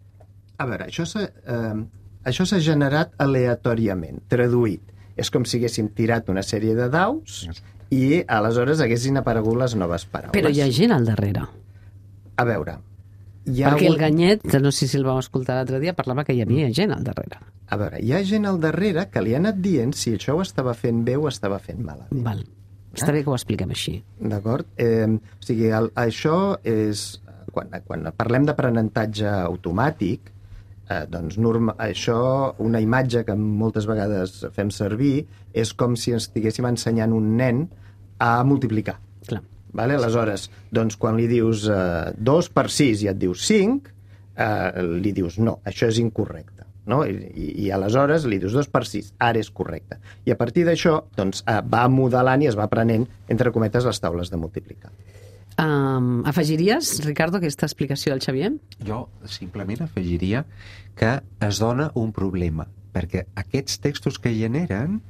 A veure, això s'ha eh, això s'ha generat aleatòriament, traduït. És com si haguéssim tirat una sèrie de daus i aleshores haguessin aparegut les noves paraules. Però hi ha gent al darrere. A veure... Hi ha Perquè el hagut... Ganyet, no sé si el vam escoltar l'altre dia, parlava que hi havia gent al darrere. A veure, hi ha gent al darrere que li ha anat dient si això ho estava fent bé o estava fent malament. Val. Està bé que ho expliquem així. D'acord? Eh, o sigui, el, això és... Quan, quan parlem d'aprenentatge automàtic, eh, doncs norma, això, una imatge que moltes vegades fem servir, és com si estiguéssim ensenyant un nen a multiplicar. Clar. Vale? Aleshores, doncs, quan li dius eh, dos per sis i et dius cinc, eh, li dius no, això és incorrecte. No? I, i, I aleshores li dius dos per sis, ara és correcte. I a partir d'això doncs, eh, va modelant i es va aprenent, entre cometes, les taules de multiplicar. Um, afegiries, Ricardo, aquesta explicació al Xavier? Jo simplement afegiria que es dona un problema, perquè aquests textos que generen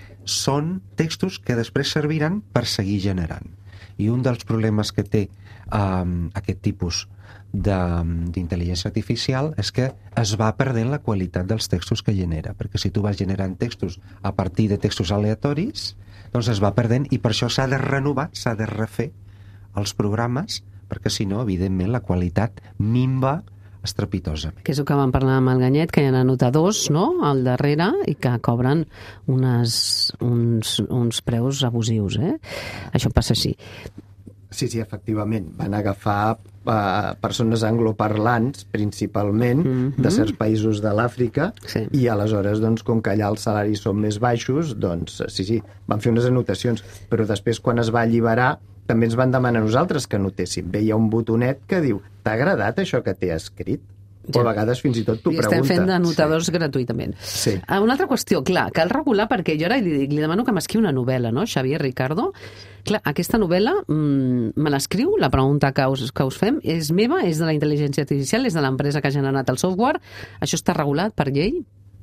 són textos que després serviran per seguir generant. I un dels problemes que té um, aquest tipus d'intel·ligència artificial és que es va perdent la qualitat dels textos que genera, perquè si tu vas generant textos a partir de textos aleatoris, doncs es va perdent i per això s'ha de renovar, s'ha de refer els programes, perquè si no, evidentment, la qualitat minva estrepitosament. Que és el que vam parlar amb el Ganyet, que hi ha anotadors, no?, al darrere, i que cobren unes, uns, uns preus abusius, eh? Això passa així. Sí, sí, efectivament. Van agafar uh, persones angloparlants, principalment, mm-hmm. de certs països de l'Àfrica, sí. I aleshores, doncs, com que allà els salaris són més baixos, doncs, sí, sí, van fer unes anotacions, però després, quan es va alliberar, també ens van demanar a nosaltres que anotéssim. Bé, hi ha un botonet que diu, t'ha agradat això que t'he escrit? O a vegades fins i tot t'ho pregunta. I estem fent d'anotadors sí. gratuïtament. Sí. Una altra qüestió, clar, cal regular, perquè jo ara li, dic, li demano que m'escriu una novel·la, no, Xavier, Ricardo? Clar, aquesta novel·la mmm, me l'escriu, la pregunta que us, que us fem, és meva, és de la intel·ligència artificial, és de l'empresa que ha generat el software, això està regulat per llei?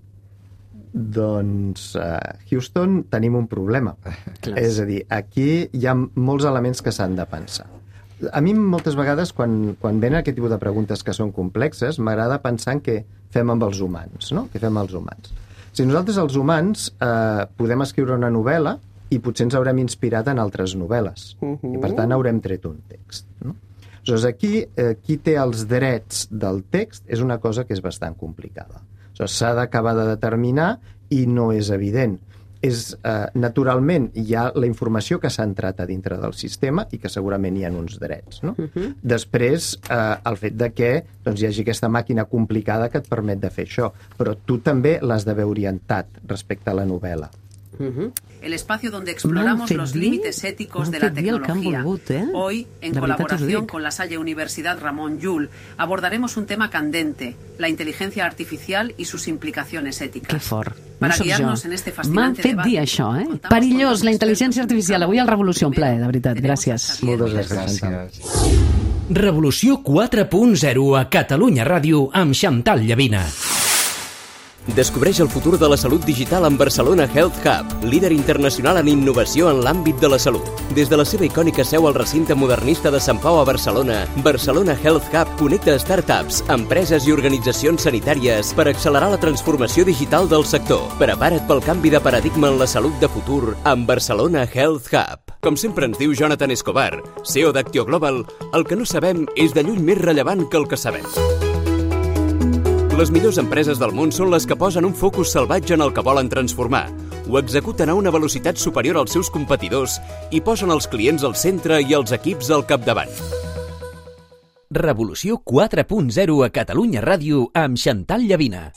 Doncs a uh, Houston tenim un problema. Clar. És a dir, aquí hi ha molts elements que s'han de pensar. A mi moltes vegades, quan, quan venen aquest tipus de preguntes que són complexes, m'agrada pensar en què fem amb els humans, no? Què fem els humans? Si nosaltres, els humans, eh, podem escriure una novel·la i potser ens haurem inspirat en altres novel·les. Uh-huh. I, per tant, haurem tret un text. No? Aleshores, aquí, eh, qui té els drets del text és una cosa que és bastant complicada. S'ha d'acabar de determinar i no és evident. És, eh, naturalment, hi ha la informació que s'ha entrat a dintre del sistema i que segurament hi ha uns drets. No? Uh-huh. Després, eh, el fet de que doncs, hi hagi aquesta màquina complicada que et permet de fer això, però tu també l'has d'haver orientat respecte a la novel·la. Uh-huh. El espacio donde exploramos los límites éticos de la tecnología. Volgut, eh? Hoy, en de colaboración con la Salle Universidad Ramon Llull, abordaremos un tema candente, la inteligencia artificial y sus implicaciones éticas. Que fort. Para no guiarnos jo. en este M'han fascinante fet debate. dir això, eh? Perillós, la intel·ligència artificial. Avui al Revolució en plaer, de veritat. Gràcies. Moltes gràcies. Revolució quatre punt zero a Catalunya Ràdio amb Xantal Llavina. Descobreix el futur de la salut digital amb Barcelona Health Hub, líder internacional en innovació en l'àmbit de la salut. Des de la seva icònica seu al recinte modernista de Sant Pau a Barcelona, Barcelona Health Hub connecta startups, empreses i organitzacions sanitàries per accelerar la transformació digital del sector. Prepara't pel canvi de paradigma en la salut de futur amb Barcelona Health Hub. Com sempre ens diu Jonathan Escobar, C E O d'Actio Global, el que no sabem és de lluny més rellevant que el que sabem. Les millors empreses del món són les que posen un focus salvatge en el que volen transformar, ho executen a una velocitat superior als seus competidors i posen els clients al centre i els equips al capdavant. Revolució quatre punt zero a Catalunya Ràdio amb Xantal Llavina.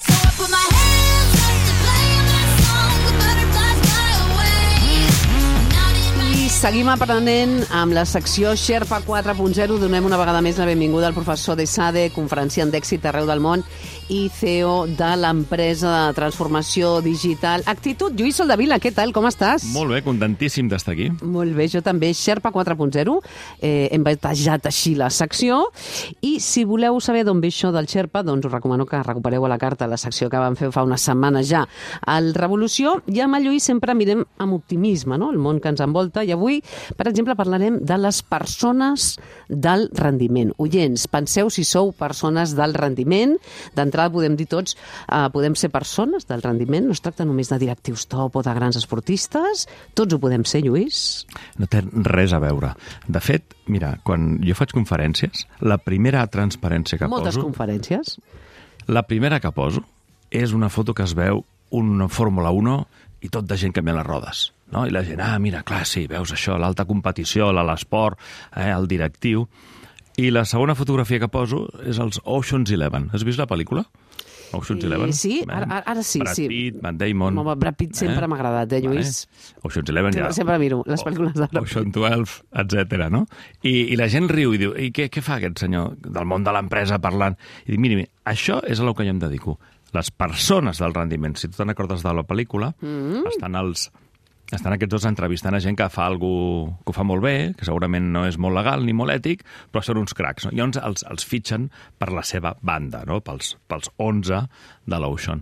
Seguim aprenent amb la secció Xerpa quatre punt zero. Donem una vegada més la benvinguda al professor de SADE, conferenciant d'èxit arreu del món i C E O de l'empresa de transformació digital Actitud. Lluís Soldevila, què tal? Com estàs? Molt bé, contentíssim d'estar aquí. Molt bé, jo també. Xerpa quatre punt zero. Eh, hem batejat així la secció. I si voleu saber d'on ve això del Xerpa, doncs us recomano que recupereu a la carta la secció que vam fer fa unes setmanes ja al Revolució. I amb el Lluís sempre mirem amb optimisme, no?, el món que ens envolta. I avui, per exemple, parlarem de les persones del rendiment. Oients, penseu si sou persones del rendiment. D'entrada podem dir tots, eh, podem ser persones del rendiment. No es tracta només de directius top o de grans esportistes. Tots ho podem ser, Lluís. No té res a veure. De fet, mira, quan jo faig conferències, la primera transparència que Moltes poso... Moltes conferències. La primera que poso és una foto que es veu una Fórmula uno i tot de gent canviant les rodes. No? I la gent, ah, mira, clar, sí, veus això, l'alta competició, l'esport, eh, el directiu. I la segona fotografia que poso és els Ocean's Eleven. Has vist la pel·lícula? Ocean's Eleven? Eh, sí, ara, ara sí. Brad sí. Pitt, Matt Damon... Home, Brad Pitt sempre eh? m'ha agradat, eh, Lluís? Vale. Ocean's Eleven ja... Sempre miro les pel·lícules de Brad Pitt. Ocean dotze, etcètera, no? I, I la gent riu i diu, i què, què fa aquest senyor del món de l'empresa parlant? I dic, miri, miri, això és a lo que jo em dedico. Les persones del rendiment. Si tu te'n recordes de la pel·lícula, mm. estan els... Estan aquests dos entrevistant a gent que fa alguna que ho fa molt bé, que segurament no és molt legal ni molt ètic, però són uns cracs. No? I llavors els, els fitxen per la seva banda, no? pels, pels onze de l'Ocean.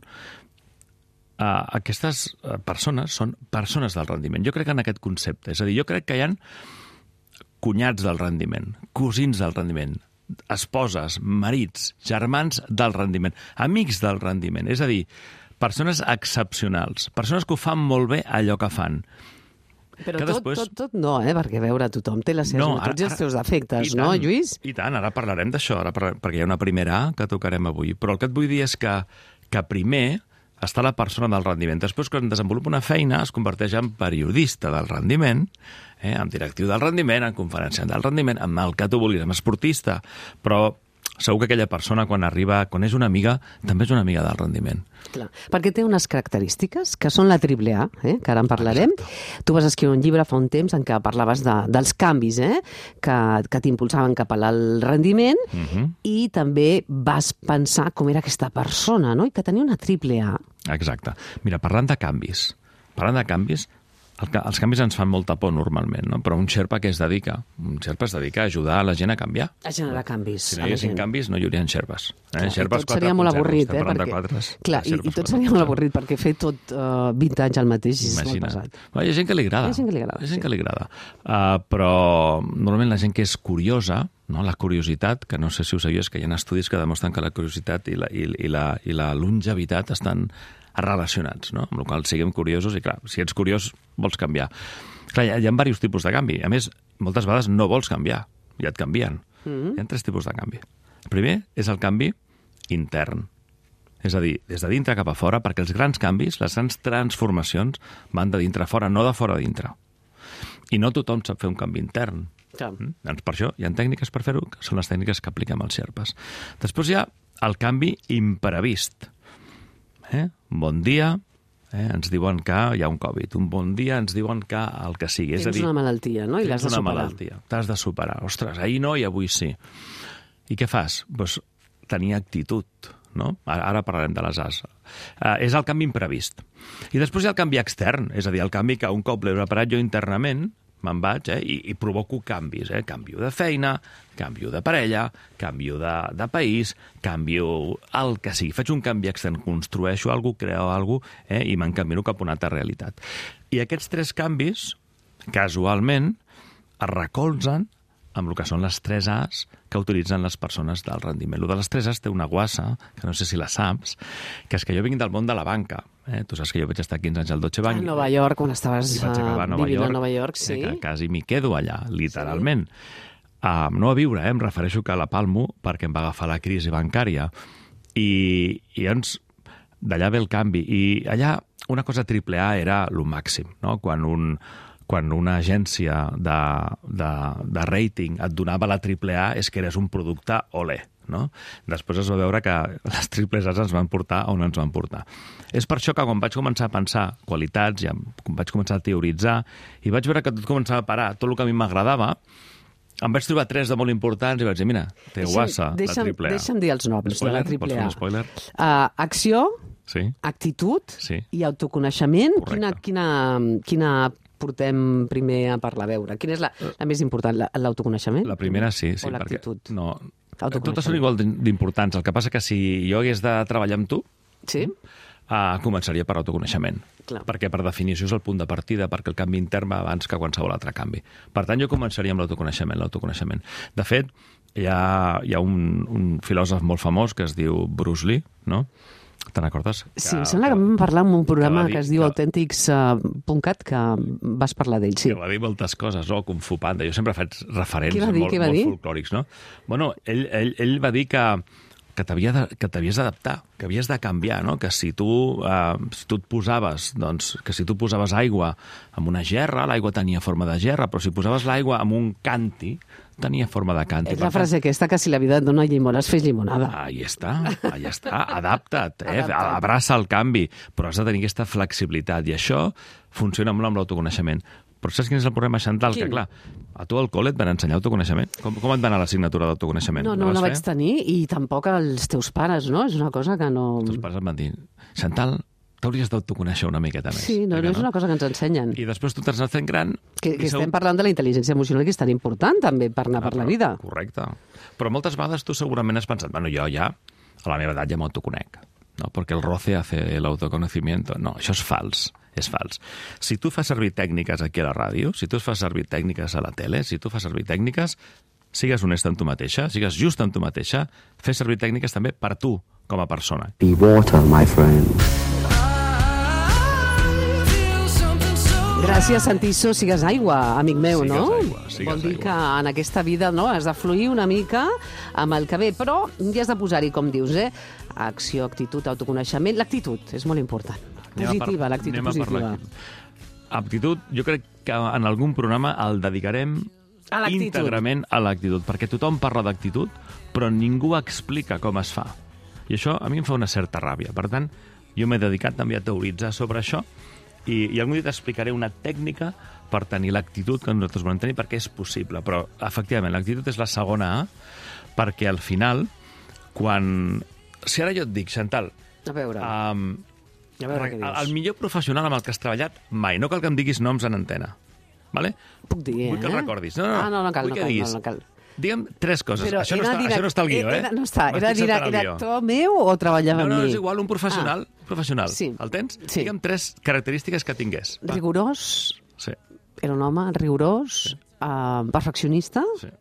Uh, aquestes persones són persones del rendiment. Jo crec en aquest concepte. És a dir, jo crec que hi ha cunyats del rendiment, cosins del rendiment, esposes, marits, germans del rendiment, amics del rendiment. És a dir, persones excepcionals, persones que ho fan molt bé allò que fan. Però que tot, després... tot, tot no, eh? Perquè a veure, tothom té les seves no, virtuts i els seus defectes, I no, tant, Lluís? I tant, ara parlarem d'això, ara parlarem, perquè hi ha una primera A que tocarem avui. Però el que et vull dir és que, que primer està la persona del rendiment. Després, quan desenvolupa una feina, es converteix en periodista del rendiment, eh? en directiu del rendiment, en conferenciant del rendiment, en el que tu vulguis, en esportista, però segur que aquella persona, quan arriba, quan és una amiga, també és una amiga del rendiment. Clar, perquè té unes característiques que són la triple A, eh? que ara en parlarem. Exacte. Tu vas escriure un llibre fa un temps en què parlaves de, dels canvis eh? que, que t'impulsaven cap al rendiment uh -huh. i també vas pensar com era aquesta persona, no? I que tenia una triple A. Exacte. Mira, parlant de canvis, parlant de canvis, El, els canvis ens fan molta por normalment, no? Però un Xerpa què es dedica? Un Xerpa es dedica a ajudar a la gent a canviar. A generar canvis. Si no hi haguessin canvis, no hi haurien Xerpes. Eh? Clar, Xerpes tot seria molt avorrit, eh? Perquè... Perquè... Clar, i, i tot seria molt avorrit, perquè fer tot uh, vint anys al mateix és Imagina't. molt pesat. Hi ha gent que li agrada. Hi ha gent que li agrada, Hi ha gent sí. que li agrada. Uh, però normalment la gent que és curiosa, no? La curiositat, que no sé si ho sabies, que hi ha estudis que demostren que la curiositat i la, i, i la, i la longevitat estan relacionats, no? Amb la qual cosa siguem curiosos i, clar, si ets curiós, vols canviar. Clar, hi ha, hi ha diversos tipus de canvi. A més, moltes vegades no vols canviar, ja et canvien. Mm-hmm. Hi ha tres tipus de canvi. El primer és el canvi intern. És a dir, des de dintre cap a fora, perquè els grans canvis, les grans transformacions, van de dintre a fora, no de fora a dintre. I no tothom sap fer un canvi intern. Ja. Mm? Doncs per això hi ha tècniques per fer-ho, que són les tècniques que apliquem als Xerpes. Després hi ha el canvi imprevist. Eh? Un bon dia, eh? ens diuen que hi ha un Covid. Un bon dia ens diuen que el que sigui. Tens és a dir, una malaltia, no? I l'has de una superar. malaltia. T'has de superar. Ostres, ahir no i avui sí. I què fas? Doncs tenir actitud, no? Ara, ara parlarem de les As. Uh, és el canvi imprevist. I després hi ha el canvi extern, és a dir, el canvi que un cop l'he preparat jo internament, me'n vaig eh, i, i provoco canvis. Eh? Canvio de feina, canvio de parella, canvio de, de país, canvio el que sigui. Faig un canvi extern, construeixo alguna cosa, creo alguna cosa eh, i m'encamino cap a una altra realitat. I aquests tres canvis, casualment, es recolzen amb el que són les tres As que utilitzen les persones del rendiment. El de les tres As té una guassa, que no sé si la saps, que és que jo vinc del món de la banca. Eh? Tu saps que jo vaig estar quinze anys al Deutsche Bank. A Nova York, quan estaves a Nova vivint York, a Nova York, sí. Eh, que quasi m'hi quedo allà, literalment. Sí. Uh, no a viure, eh? Em refereixo que a la Palmo, perquè em va agafar la crisi bancària. I, i llavors, d'allà ve el canvi. I allà una cosa triple A era lo màxim, no? Quan un quan una agència de, de, de rating et donava la triple A és que eres un producte olé, no? Després es va veure que les triples A's ens van portar on ens van portar. És per això que quan vaig començar a pensar qualitats, ja vaig començar a teoritzar, i vaig veure que tot començava a parar, tot el que a mi m'agradava, em vaig trobar tres de molt importants i vaig dir, mira, té guassa, la triple A. Deixa'm dir els noms spoiler, de la triple A. Pots fer un spoiler? Uh, acció, sí. actitud sí. i autoconeixement. Correcte. Quina, quina, quina portem primer a parlar? A veure, quina és la, la més important? L'autoconeixement? La primera sí, sí. O l'actitud? Perquè, no, totes són igual d'importants. El que passa que si jo hagués de treballar amb tu, sí? uh, començaria per autoconeixement. Clar. Perquè per definició és el punt de partida, perquè el canvi intern va abans que qualsevol altre canvi. Per tant, jo començaria amb l'autoconeixement, l'autoconeixement. De fet, hi ha, hi ha un, un filòsof molt famós que es diu Bruce Lee, no? Te'n recordes? Sí, em sembla que vam parlar en un programa que, que es diu autèntics punt cat, que vas parlar d'ell, sí. Que va dir moltes coses, no? Kung Fu Panda. Jo sempre faig referents dir, molt, molt folclòrics, no? Bueno, ell, ell, ell va dir que que t'havies d'adaptar, que havies de canviar, no? Que si tu, eh, si tu et posaves, doncs, que si tu posaves aigua amb una gerra, l'aigua tenia forma de gerra, però si posaves l'aigua amb un canti, tenia forma de canti. És la frase aquesta, que si la vida et dona llimones, fes llimonada. Ahí està, ahí està, adapta't, eh? Abraça el canvi, però has de tenir aquesta flexibilitat, i això funciona molt amb l'autoconeixement. Però saps quin és el problema, Chantal? Quin? Que, clar, a tu al col·le et van ensenyar autoconeixement. Com, com et va anar l'assignatura d'autoconeixement? No, no, no vaig tenir, i tampoc els teus pares, no? És una cosa que no... Els teus pares em van dir, Chantal, t'hauries d'autoconèixer una miqueta més. Sí, no, no és una cosa que ens ensenyen. I després tu t'has anat fent gran... Que, que estem parlant de la intel·ligència emocional, que és tan important també per anar ah, per la però, vida. Correcte. Però moltes vegades tu segurament has pensat, bueno, jo ja, a la meva edat ja m'autoconec, no? Perquè el roce hace el autoconocimiento. No, això és fals. És fals. Si tu fas servir tècniques aquí a la ràdio, si tu fas servir tècniques a la tele, si tu fas servir tècniques, sigues honesta amb tu mateixa, sigues just amb tu mateixa, fes servir tècniques també per tu, com a persona. Be water, my friend. Gràcies, Santiso, sigues aigua, amic meu, sigues no? Aigua, sigues Vol dir aigua. que en aquesta vida no has de fluir una mica amb el que ve, però hi has de posar-hi, com dius, eh? Acció, actitud, autoconeixement. L'actitud és molt important. Positiva, l'actitud positiva. Actitud, jo crec que en algun programa el dedicarem a íntegrament a l'actitud, perquè tothom parla d'actitud, però ningú explica com es fa. I això a mi em fa una certa ràbia. Per tant, jo m'he dedicat també a teoritzar sobre això, i, i algun dia t'explicaré una tècnica per tenir l'actitud que nosaltres volem tenir, perquè és possible. Però, efectivament, l'actitud és la segona A, perquè al final, quan... Si ara jo et dic, Chantal... A veure... Um, A veure què dius. El millor professional amb el que has treballat mai. No cal que em diguis noms en antena. Vale? Puc dir, eh? Vull que el recordis. No, no, ah, no, no cal, vull no que cal, diguis. no, no cal. Digue'm tres coses. Però això, no era està, direct- això no està al guió, eh? Era, no està. Era, M'estic direct, saltant el era guió. actor meu o treballava No, amb no, mi? és igual, un professional. Ah. professional. Sí. El tens? Sí. Digue'm tres característiques que tingués. Va. Rigorós. Sí. Era un home rigorós, sí. uh, perfeccionista. Sí.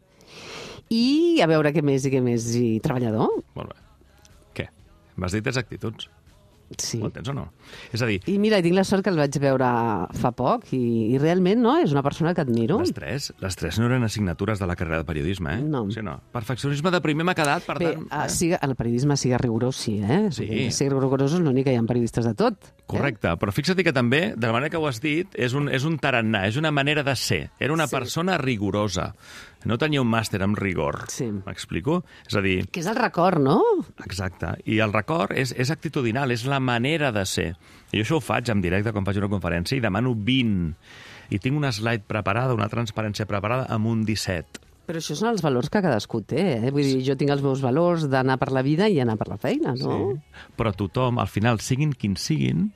I a veure què més i què més. I treballador. Molt bé. Què? M'has dit tres actituds. Sí. Ho entens o no? És a dir... I mira, tinc la sort que el vaig veure fa poc i, i realment no, és una persona que admiro. Les tres, les tres no eren assignatures de la carrera de periodisme, eh? No. Sí, no. Perfeccionisme de primer m'ha quedat, per Bé, tant... eh? siga, el periodisme siga rigorós, sí, eh? Sí. Ser rigorós és l'únic que hi ha periodistes de tot. Correcte, però fixa't que també, de la manera que ho has dit, és un, és un tarannà, és una manera de ser. Era una Sí. persona rigorosa. No tenia un màster en rigor. Sí. M'explico? És a dir... Que és el record, no? Exacte. I el record és, és actitudinal, és la manera de ser. I jo això ho faig en directe quan faig una conferència i demano vint. I tinc una slide preparada, una transparència preparada amb un disset. Però això són els valors que cadascú té, eh? Vull dir, jo tinc els meus valors d'anar per la vida i anar per la feina, no? Sí. Però tothom, al final, siguin quins siguin,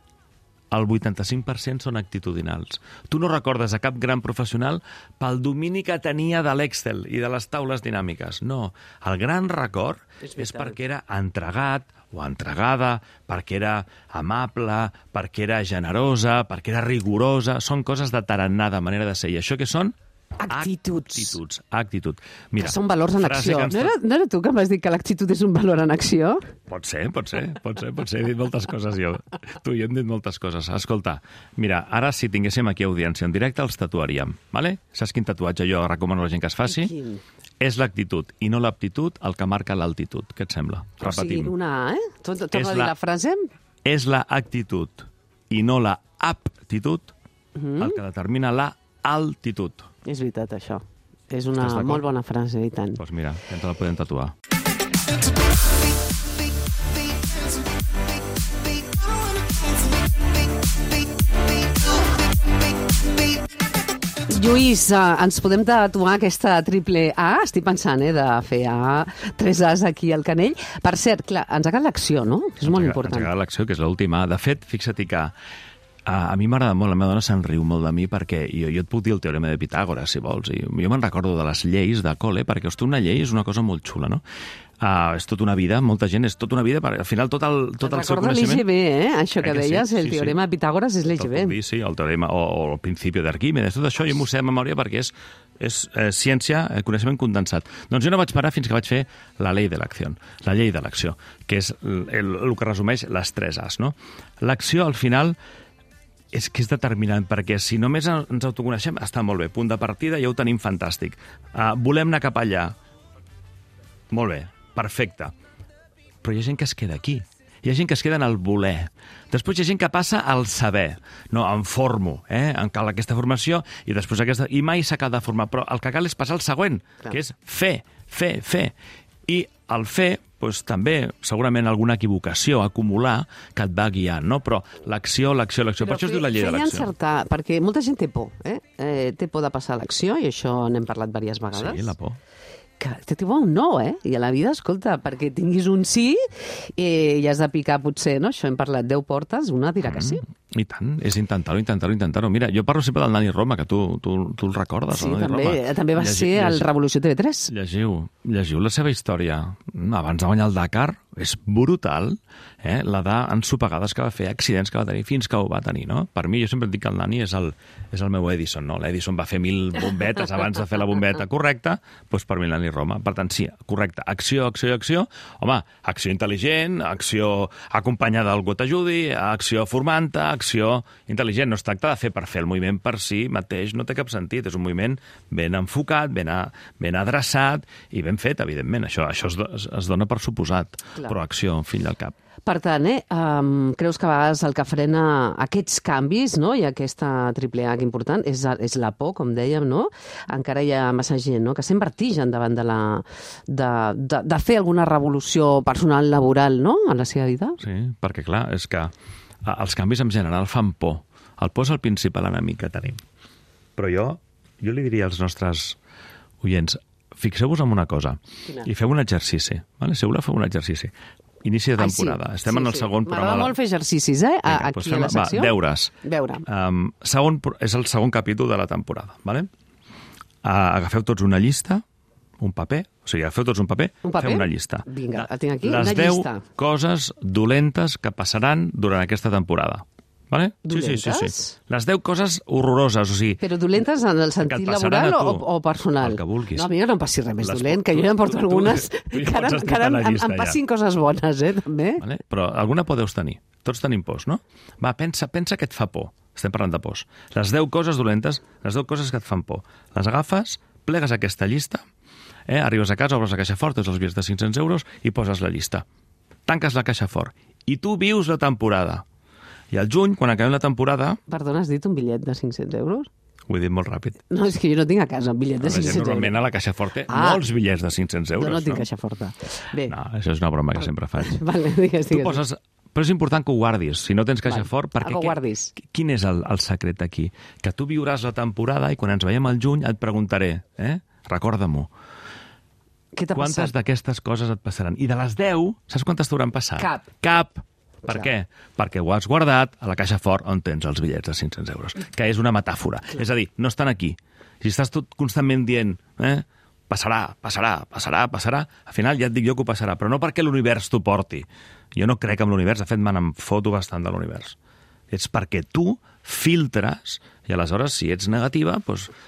el vuitanta-cinc per cent són actitudinals. Tu no recordes a cap gran professional pel domini que tenia de l'Excel i de les taules dinàmiques. No, el gran record és, és perquè era entregat o entregada, perquè era amable, perquè era generosa, perquè era rigorosa. Són coses de tarannà, de manera de ser. I això què són? Actituds. Actituds. Actitud. Mira, que són valors en frase acció. que ens No era, no era tu que em vas dir que l'actitud és un valor en acció? Pot ser, pot ser, pot ser, pot ser. He dit moltes coses jo. Tu i jo hem dit moltes coses. Escolta, mira, ara si tinguéssim aquí audiència en directe els tatuaríem, vale? Saps quin tatuatge jo recomano a la gent que es faci? Quin? És l'actitud i no l'aptitud el que marca l'altitud. Què et sembla? O sigui, Repetim. una A, eh? Torna És a dir la- la frase. És la actitud i no la aptitud Mhm. el que determina la altitud. És veritat, això. És una Estàs d'acord? molt bona frase, i tant. Doncs mira, ja ens la podem tatuar. Lluís, eh, ens podem tatuar aquesta triple A? Estic pensant, eh, de fer A, tres As aquí al canell. Per cert, clar, ens ha quedat l'acció, no? És molt Ens important. ha quedat l'acció, que és l'última. De fet, fixa't que a, a mi m'agrada molt, la meva dona se'n riu molt de mi perquè jo, jo et puc dir el teorema de Pitàgores, si vols. I jo me'n recordo de les lleis de col·le, perquè hosti, una llei és una cosa molt xula, no? Uh, és tota una vida, molta gent, és tota una vida, perquè al final tot el, tot el seu Recorda coneixement... l'I G B, eh? Això que Crec que sí, deies, el sí, sí. teorema de Pitàgores és l'I G B. Te'l puc dir, sí, el teorema o, o el principi d'Arquímedes, tot això jo m'ho sé de memòria perquè és, és eh, ciència, eh, coneixement condensat. Doncs jo no vaig parar fins que vaig fer la llei de l'acció, la llei de l'acció, que és el, el, el que resumeix les tres As, no? L'acció, al final, és que és determinant, perquè si només ens autoconeixem, està molt bé, punt de partida ja ho tenim fantàstic. Uh, volem anar cap allà. Molt bé, perfecte. Però hi ha gent que es queda aquí. Hi ha gent que es queda en el voler. Després hi ha gent que passa al saber. No, em formo, eh? Em cal aquesta formació i després aquesta... I mai s'acaba de formar, però el que cal és passar al següent, Clar. que és fer, fer, fer. I el fer, doncs, també, segurament alguna equivocació, acumular, que et va guiant, no? Però l'acció, l'acció, l'acció. Per això es diu la llei de fer i l'acció. encertar, perquè molta gent té por, eh? eh? Té por de passar a l'acció, i això n'hem parlat diverses vegades. Sí, la por. Que té por un no, eh? I a la vida, escolta, perquè tinguis un sí, eh, i has de picar, potser, no? Això hem parlat, deu portes, una dirà que sí. I tant, és intentar-ho, intentar-ho, intentar-ho. Mira, jo parlo sempre del Nani Roma, que tu, tu, tu el recordes, Sí, el Nani també, Roma. també va Llegi- ser el llegi- Revolució T V tres. Llegiu, llegiu la seva història. Abans de guanyar el Dakar, és brutal, eh? La d'ensopegades que va fer, accidents que va tenir, fins que ho va tenir, no? Per mi, jo sempre dic que el Nani és el, és el meu Edison, no? L'Edison va fer mil bombetes abans de fer la bombeta correcta, doncs per mi el Nani Roma. Per tant, sí, correcte, acció, acció, acció. Home, acció intel·ligent, acció acompanyada d'algú que t'ajudi, acció formant-te, acció intel·ligent. No es tracta de fer per fer el moviment per si mateix, no té cap sentit. És un moviment ben enfocat, ben, a, ben adreçat i ben fet, evidentment. Això, això es, do- es dona per suposat. Clar. Però acció, fill del cap. Per tant, eh, um, creus que a vegades el que frena aquests canvis, no?, i aquesta triple A que important, és, és la por, com dèiem, no? Encara hi ha massa gent, no?, que sent vertigen davant de, la, de, de, de fer alguna revolució personal, laboral, no?, en la seva vida. Sí, perquè clar, és que eh, els canvis en general fan por. El por és el principal enemic que tenim. Però jo, jo li diria als nostres oients, fixeu-vos en una cosa Quina? i feu un exercici. Vale? Si voleu, feu un exercici. Inici de Ai, temporada. sí, Estem sí, en el sí. segon programa. M'agrada molt fer exercicis, eh, a, Vinga, aquí doncs a fem, la secció. Va, deures. Veure. Um, segon, pro- és el segon capítol de la temporada. Vale? Uh, agafeu tots una llista, un paper, o sigui, agafeu tots un paper, Un paper? feu una llista. Vinga, la tinc aquí, Les una deu llista. coses dolentes que passaran durant aquesta temporada. Vale? Sí, sí, sí, Dolentes? sí. Les deu coses horroroses, o sigui... Però dolentes en el sentit et passaran laboral a o, tu. o personal? El que vulguis. No, a mi no em passi res més Les dolent, pot- que jo ja em porto tu- tu- algunes tu ja que ara, pots que ara estar a la em, llista, em ja. passin coses bones, eh, també. Vale? Però alguna por deus tenir. Tots tenim pors, no? Va, pensa, pensa que et fa por. Estem parlant de pors. Les deu coses dolentes, les deu coses que et fan por. Les agafes, plegues aquesta llista, eh? Arribes a casa, obres la caixa fort, tens els bitllets de cinc-cents euros i poses la llista. Tanques la caixa fort. I tu vius la temporada. I al juny, quan acabem la temporada... Perdona, has dit un bitllet de cinc-cents euros? Ho he dit molt ràpid. No, és que jo no tinc a casa un bitllet de La gent cinc-cents euros. normalment a la caixa forta té Ah. molts bitllets de cinc-cents euros. No, no tinc caixa forta. Bé. No, això és una broma que sempre faig. Vale, digues, Tu digues. poses... Però és important que ho guardis. Si no tens caixa Val, fort... Perquè que ho què- guardis. Quin és el, el secret aquí? Que tu viuràs la temporada i quan ens veiem al juny et preguntaré, eh? Recorda-m'ho. Què t'ha Quantes passat? d'aquestes coses et passaran? I de les deu, saps quantes t'hauran passat? Cap. Cap. Per Clar. què? Perquè ho has guardat a la caixa fort on tens els bitllets de cinc-cents euros, que és una metàfora. És a dir, no estan aquí. Si estàs tot constantment dient, eh? passarà, passarà, passarà, passarà, al final ja et dic jo que ho passarà, però no perquè l'univers t'ho porti. Jo no crec en l'univers, de fet me n'enfoto bastant de l'univers. És perquè tu filtres i aleshores, si ets negativa, doncs,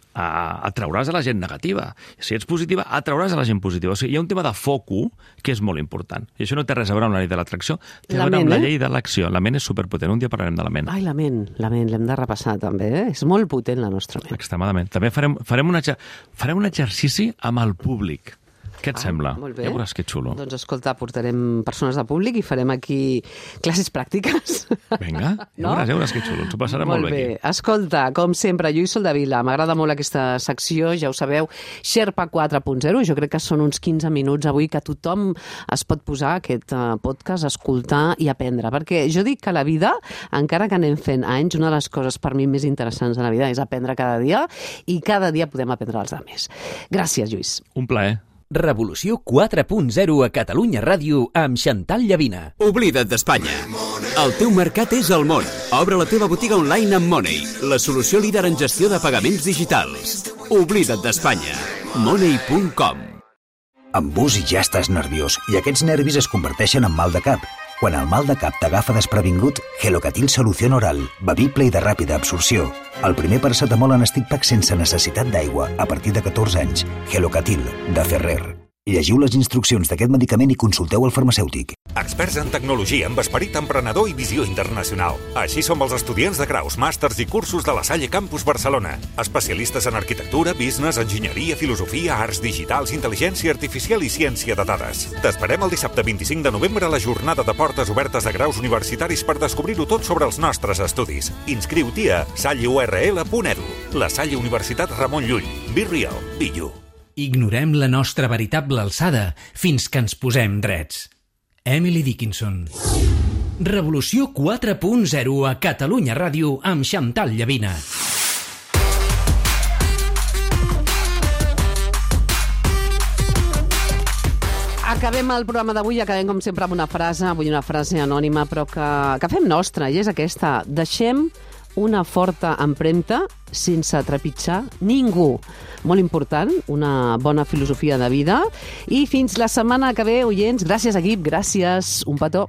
a, atrauràs a la gent negativa. Si ets positiva, atrauràs a la gent positiva. O sigui, hi ha un tema de foco que és molt important. I això no té res a veure amb la llei de l'atracció, té a veure amb la llei de l'acció. La ment és superpotent. Un dia parlarem de la ment. Ai, la ment, la ment, l'hem de repassar també, eh? És molt potent la nostra ment. Extremadament. També farem, farem, un, farem un exercici amb el públic. Què et ah, sembla? Molt bé. Ja veuràs que xulo. Doncs escolta, portarem persones de públic i farem aquí classes pràctiques. Vinga, ja, no? veuràs, ja veuràs que xulo. Ens ho passarà molt, molt bé. Aquí. Escolta, com sempre, Lluís Soldevila, m'agrada molt aquesta secció, ja ho sabeu, Xerpa quatre punt zero, jo crec que són uns quinze minuts avui que tothom es pot posar aquest podcast, escoltar i aprendre, perquè jo dic que la vida, encara que anem fent anys, una de les coses per mi més interessants de la vida és aprendre cada dia i cada dia podem aprendre als altres. Gràcies, Lluís. Un plaer. Revolució quatre punt zero a Catalunya Ràdio amb Xantal Llavina. Oblida't d'Espanya. El teu mercat és el món. Obre la teva botiga online amb Money, la solució líder en gestió de pagaments digitals. Oblida't d'Espanya. Money punt com. Amb bus i ja estàs nerviós i aquests nervis es converteixen en mal de cap. Quan el mal de cap t'agafa desprevingut, Gelocatil Solución Oral, bevible i de ràpida absorció. El primer paracetamol en stick pack sense necessitat d'aigua, a partir de catorze anys. Gelocatil, de Ferrer. Llegiu les instruccions d'aquest medicament i consulteu el farmacèutic. Experts en tecnologia amb esperit emprenedor i visió internacional. Així som els estudiants de graus, màsters i cursos de la Salle Campus Barcelona. Especialistes en arquitectura, business, enginyeria, filosofia, arts digitals, intel·ligència artificial i ciència de dades. T'esperem el dissabte vint-i-cinc de novembre a la jornada de portes obertes de graus universitaris per descobrir-ho tot sobre els nostres estudis. Inscriu-t'hi a salleurl punt edu. La Salle Universitat Ramon Llull. Be real, be you. Ignorem la nostra veritable alçada fins que ens posem drets. Emily Dickinson. Revolució quatre punt zero a Catalunya Ràdio amb Xantal Llavina. Acabem el programa d'avui, acabem com sempre amb una frase, avui una frase anònima, però que, que fem nostra, i és aquesta. Deixem una forta empremta sense trepitjar ningú. Molt important, una bona filosofia de vida. I fins la setmana que ve, oients. Gràcies, equip, gràcies. Un petó.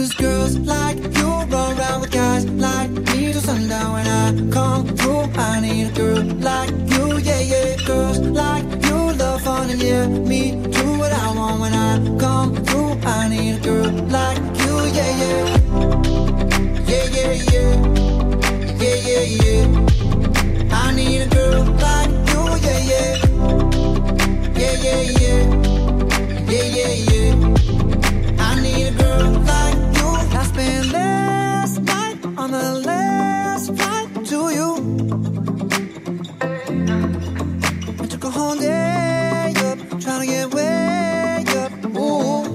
Cause girls like you run around with guys like me till sundown. When I come through, I need a girl like you, yeah, yeah. Girls like you love fun and yeah, me do what I want. When I come through, I need a girl like you, yeah, yeah. Yeah, yeah, yeah. Yeah, yeah, yeah. I need a girl like you, yeah, yeah. Yeah, yeah, yeah. Yeah, yeah, yeah. I need a girl like you. I spent last night on the last flight to you. I took a whole day up, trying to get way up. Ooh.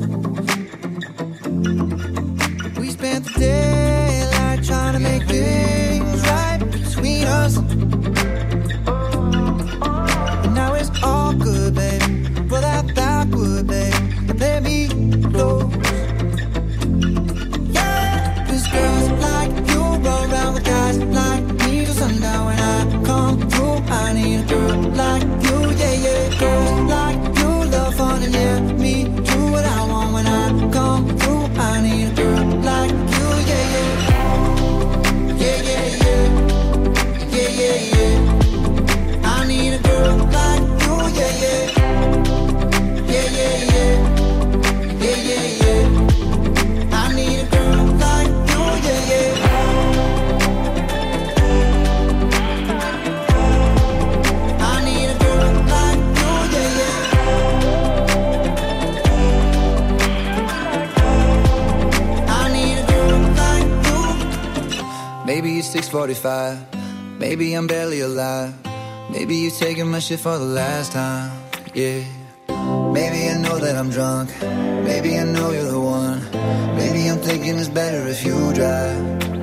We spent the daylight trying to make things right between us. But now it's all good, baby. Roll that backward, baby. Let me close. Yeah, cause girls like you run around with guys like me till sundown. When I come through, I need a girl like you, yeah, yeah. Girls like you love fun and yeah, me do what I want. When I come through, I need a girl like you, yeah, yeah. Yeah, yeah, yeah. Yeah, yeah, yeah. I need a girl like you, yeah, yeah. Yeah, yeah, yeah. Yeah, yeah, yeah. I need a girl like you, yeah, yeah. I need a girl like you, yeah, yeah. I need a girl like you. Maybe it's six forty-five. Maybe I'm barely alive. Maybe you're taking my shit for the last time. Yeah. Maybe I know that I'm drunk. Maybe I know you're the one. Maybe I'm thinking it's better if you drive.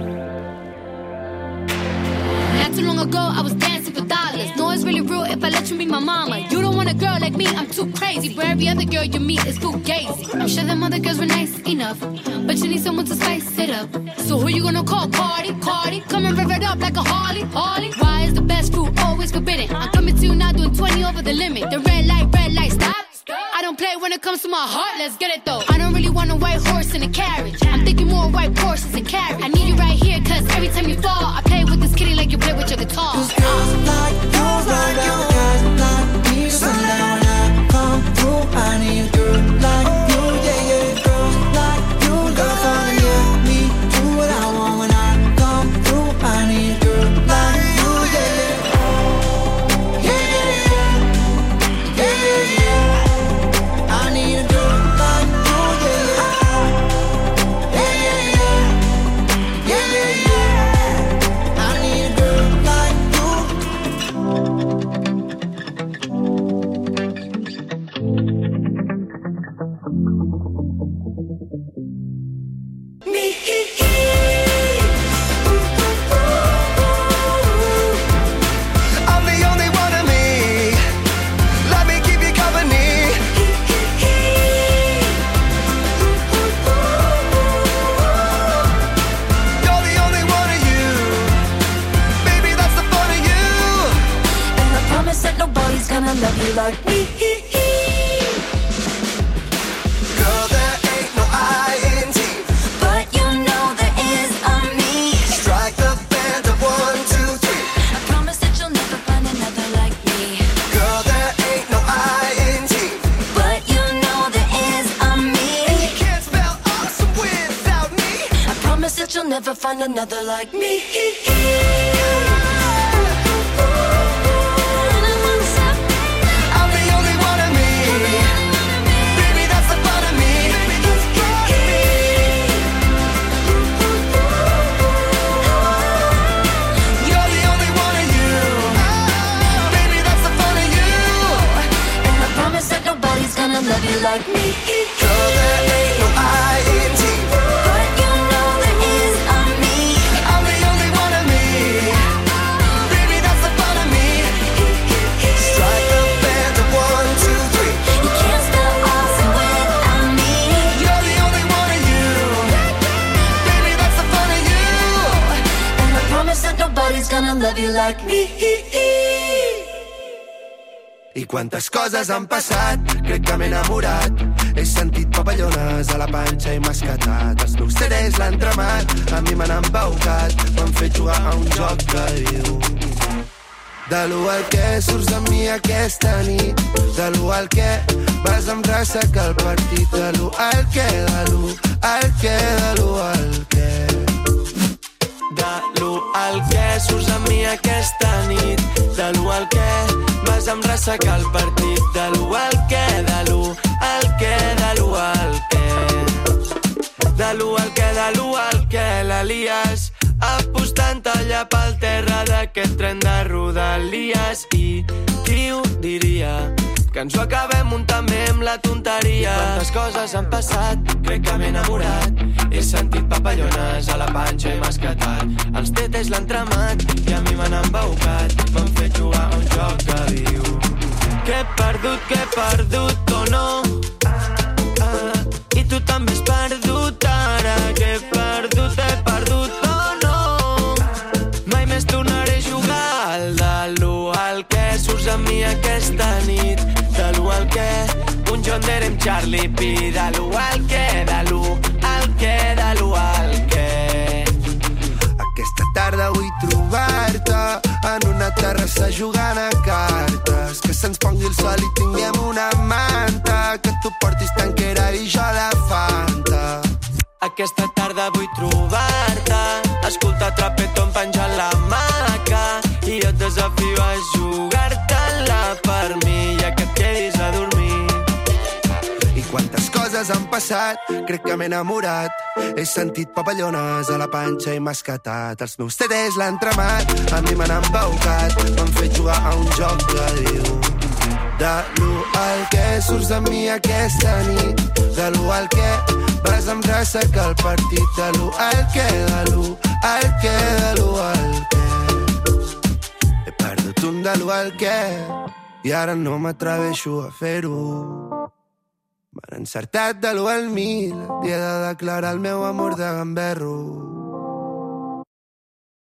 Not too long ago, I was dancing for dollars. No, it's really real if I let you be my mama. You don't want a girl like me, I'm too crazy. For every other girl you meet is fugazi. I'm sure them other girls were nice enough, but you need someone to spice it up. So who you gonna call? Cardi, Cardi. Come and rev it up like a Harley, Harley. Why is the best fruit always forbidden? I'm coming to you now doing twenty over the limit. The red light, red light, stop. I don't play when it comes to my heart, let's get it though. I don't really want a white horse in a carriage. I'm thinking more white horses and carriage. I need you right here, cause every time you fall, I play with this kitty like you play with your guitar. Cause girls like you run around with guys like me till sundown. When I come through, I need a girl like you, yeah, yeah. Girls like you love fun and yeah, me do what I want. When I come through, I need a girl like you, yeah, yeah. Yeah, yeah, yeah. Yeah, yeah, yeah. I need a girl like you, yeah, yeah. Yeah, yeah, yeah. Yeah, yeah, yeah. I need a girl like me. I'm the only one of me. Let me keep you company. You're the only one of you. Baby, that's the fun of you. And I promise that nobody's gonna love you like me. Girl, there ain't no I in T, But you know there is a me. strike the band of one, two, three. I promise that you'll never find another like me. Girl, there ain't no I in T, But you know there is a me. and you can't spell awesome without me. I promise that you'll never find another like me. I'm the only one of me. Baby, that's the fun of me. Baby, that's the fun of me. You're the only one of you. Baby, that's the fun of you. And I promise that nobody's gonna love you like me. Girl, there ain't no I in T, But you know there is a me. I'm the only one of me. Baby, that's the fun of me. Strike the band of one, two, three. You can't spell awesome without me. You're the only one of you. Baby, that's the fun of you. And I promise that nobody's gonna love you like me. I quantes coses han passat, crec que m'he enamorat. He sentit papallones papallones a la panxa i mascatat. Els meus C Ds l'han tremat, a mi m'han embaucat, m'han fet jugar a un joc que diu de l'u al que surts amb mi aquesta nit, de l'u al que vas amb ressaca al partit, de l'u al que, de l'u al que, de l'u al que. De l'u al que surts amb mi aquesta nit, de l'u al que vas amb ressaca al partit, de l'u al que, de l'u al que, de l'u al que. De l'u al que, de l'u al que, l'Elias apostant allà pel terra d'aquest tren de Rodalies. I qui ho diria, que ens ho acabem muntant bé amb la tonteria. Quantes coses han passat, crec que m'he enamorat. He sentit papallones a la panxa i mascatat. Els tetes l'han tramat i a mi m'han embaucat. M'han fet jugar a un joc que diu que he perdut, que he perdut o no. Ah, i tu també has perdut ara. Que he perdut, he perdut o no. Mai més tornaré a jugar al de l'u al que surts amb mi aquesta nit, de l'u al que un John Deere amb Charlie P, de l'u al que, de l'u al que, de l'u al que. Aquesta tarda vull trobar-te en una terrassa jugant a cartes, que se'ns pongui el sol i tinguem una manta, que tu portis tanquera i jo la Fanta. Aquesta tarda vull trobar-te, escoltar Trapeton penjant la maca, i jo et desafio a jugar-te-la per mi, ja que et quedis a dormir. I quantes coses han passat, crec que m'he enamorat. He sentit papallones a la panxa i mascatat. Els meus C Ds l'han tramat, a mi m'han embaucat, m'han fet jugar a un joc que diu de l'u al que surts amb mi aquesta nit, de l'u al que vas amb ressaca al partit, de l'u al que, de l'u al que, de l'u al que. He perdut un de l'u al que i ara no m'atreveixo a fer-ho. M'han encertat de l'u al mil, dia de declarar el meu amor de gamberro.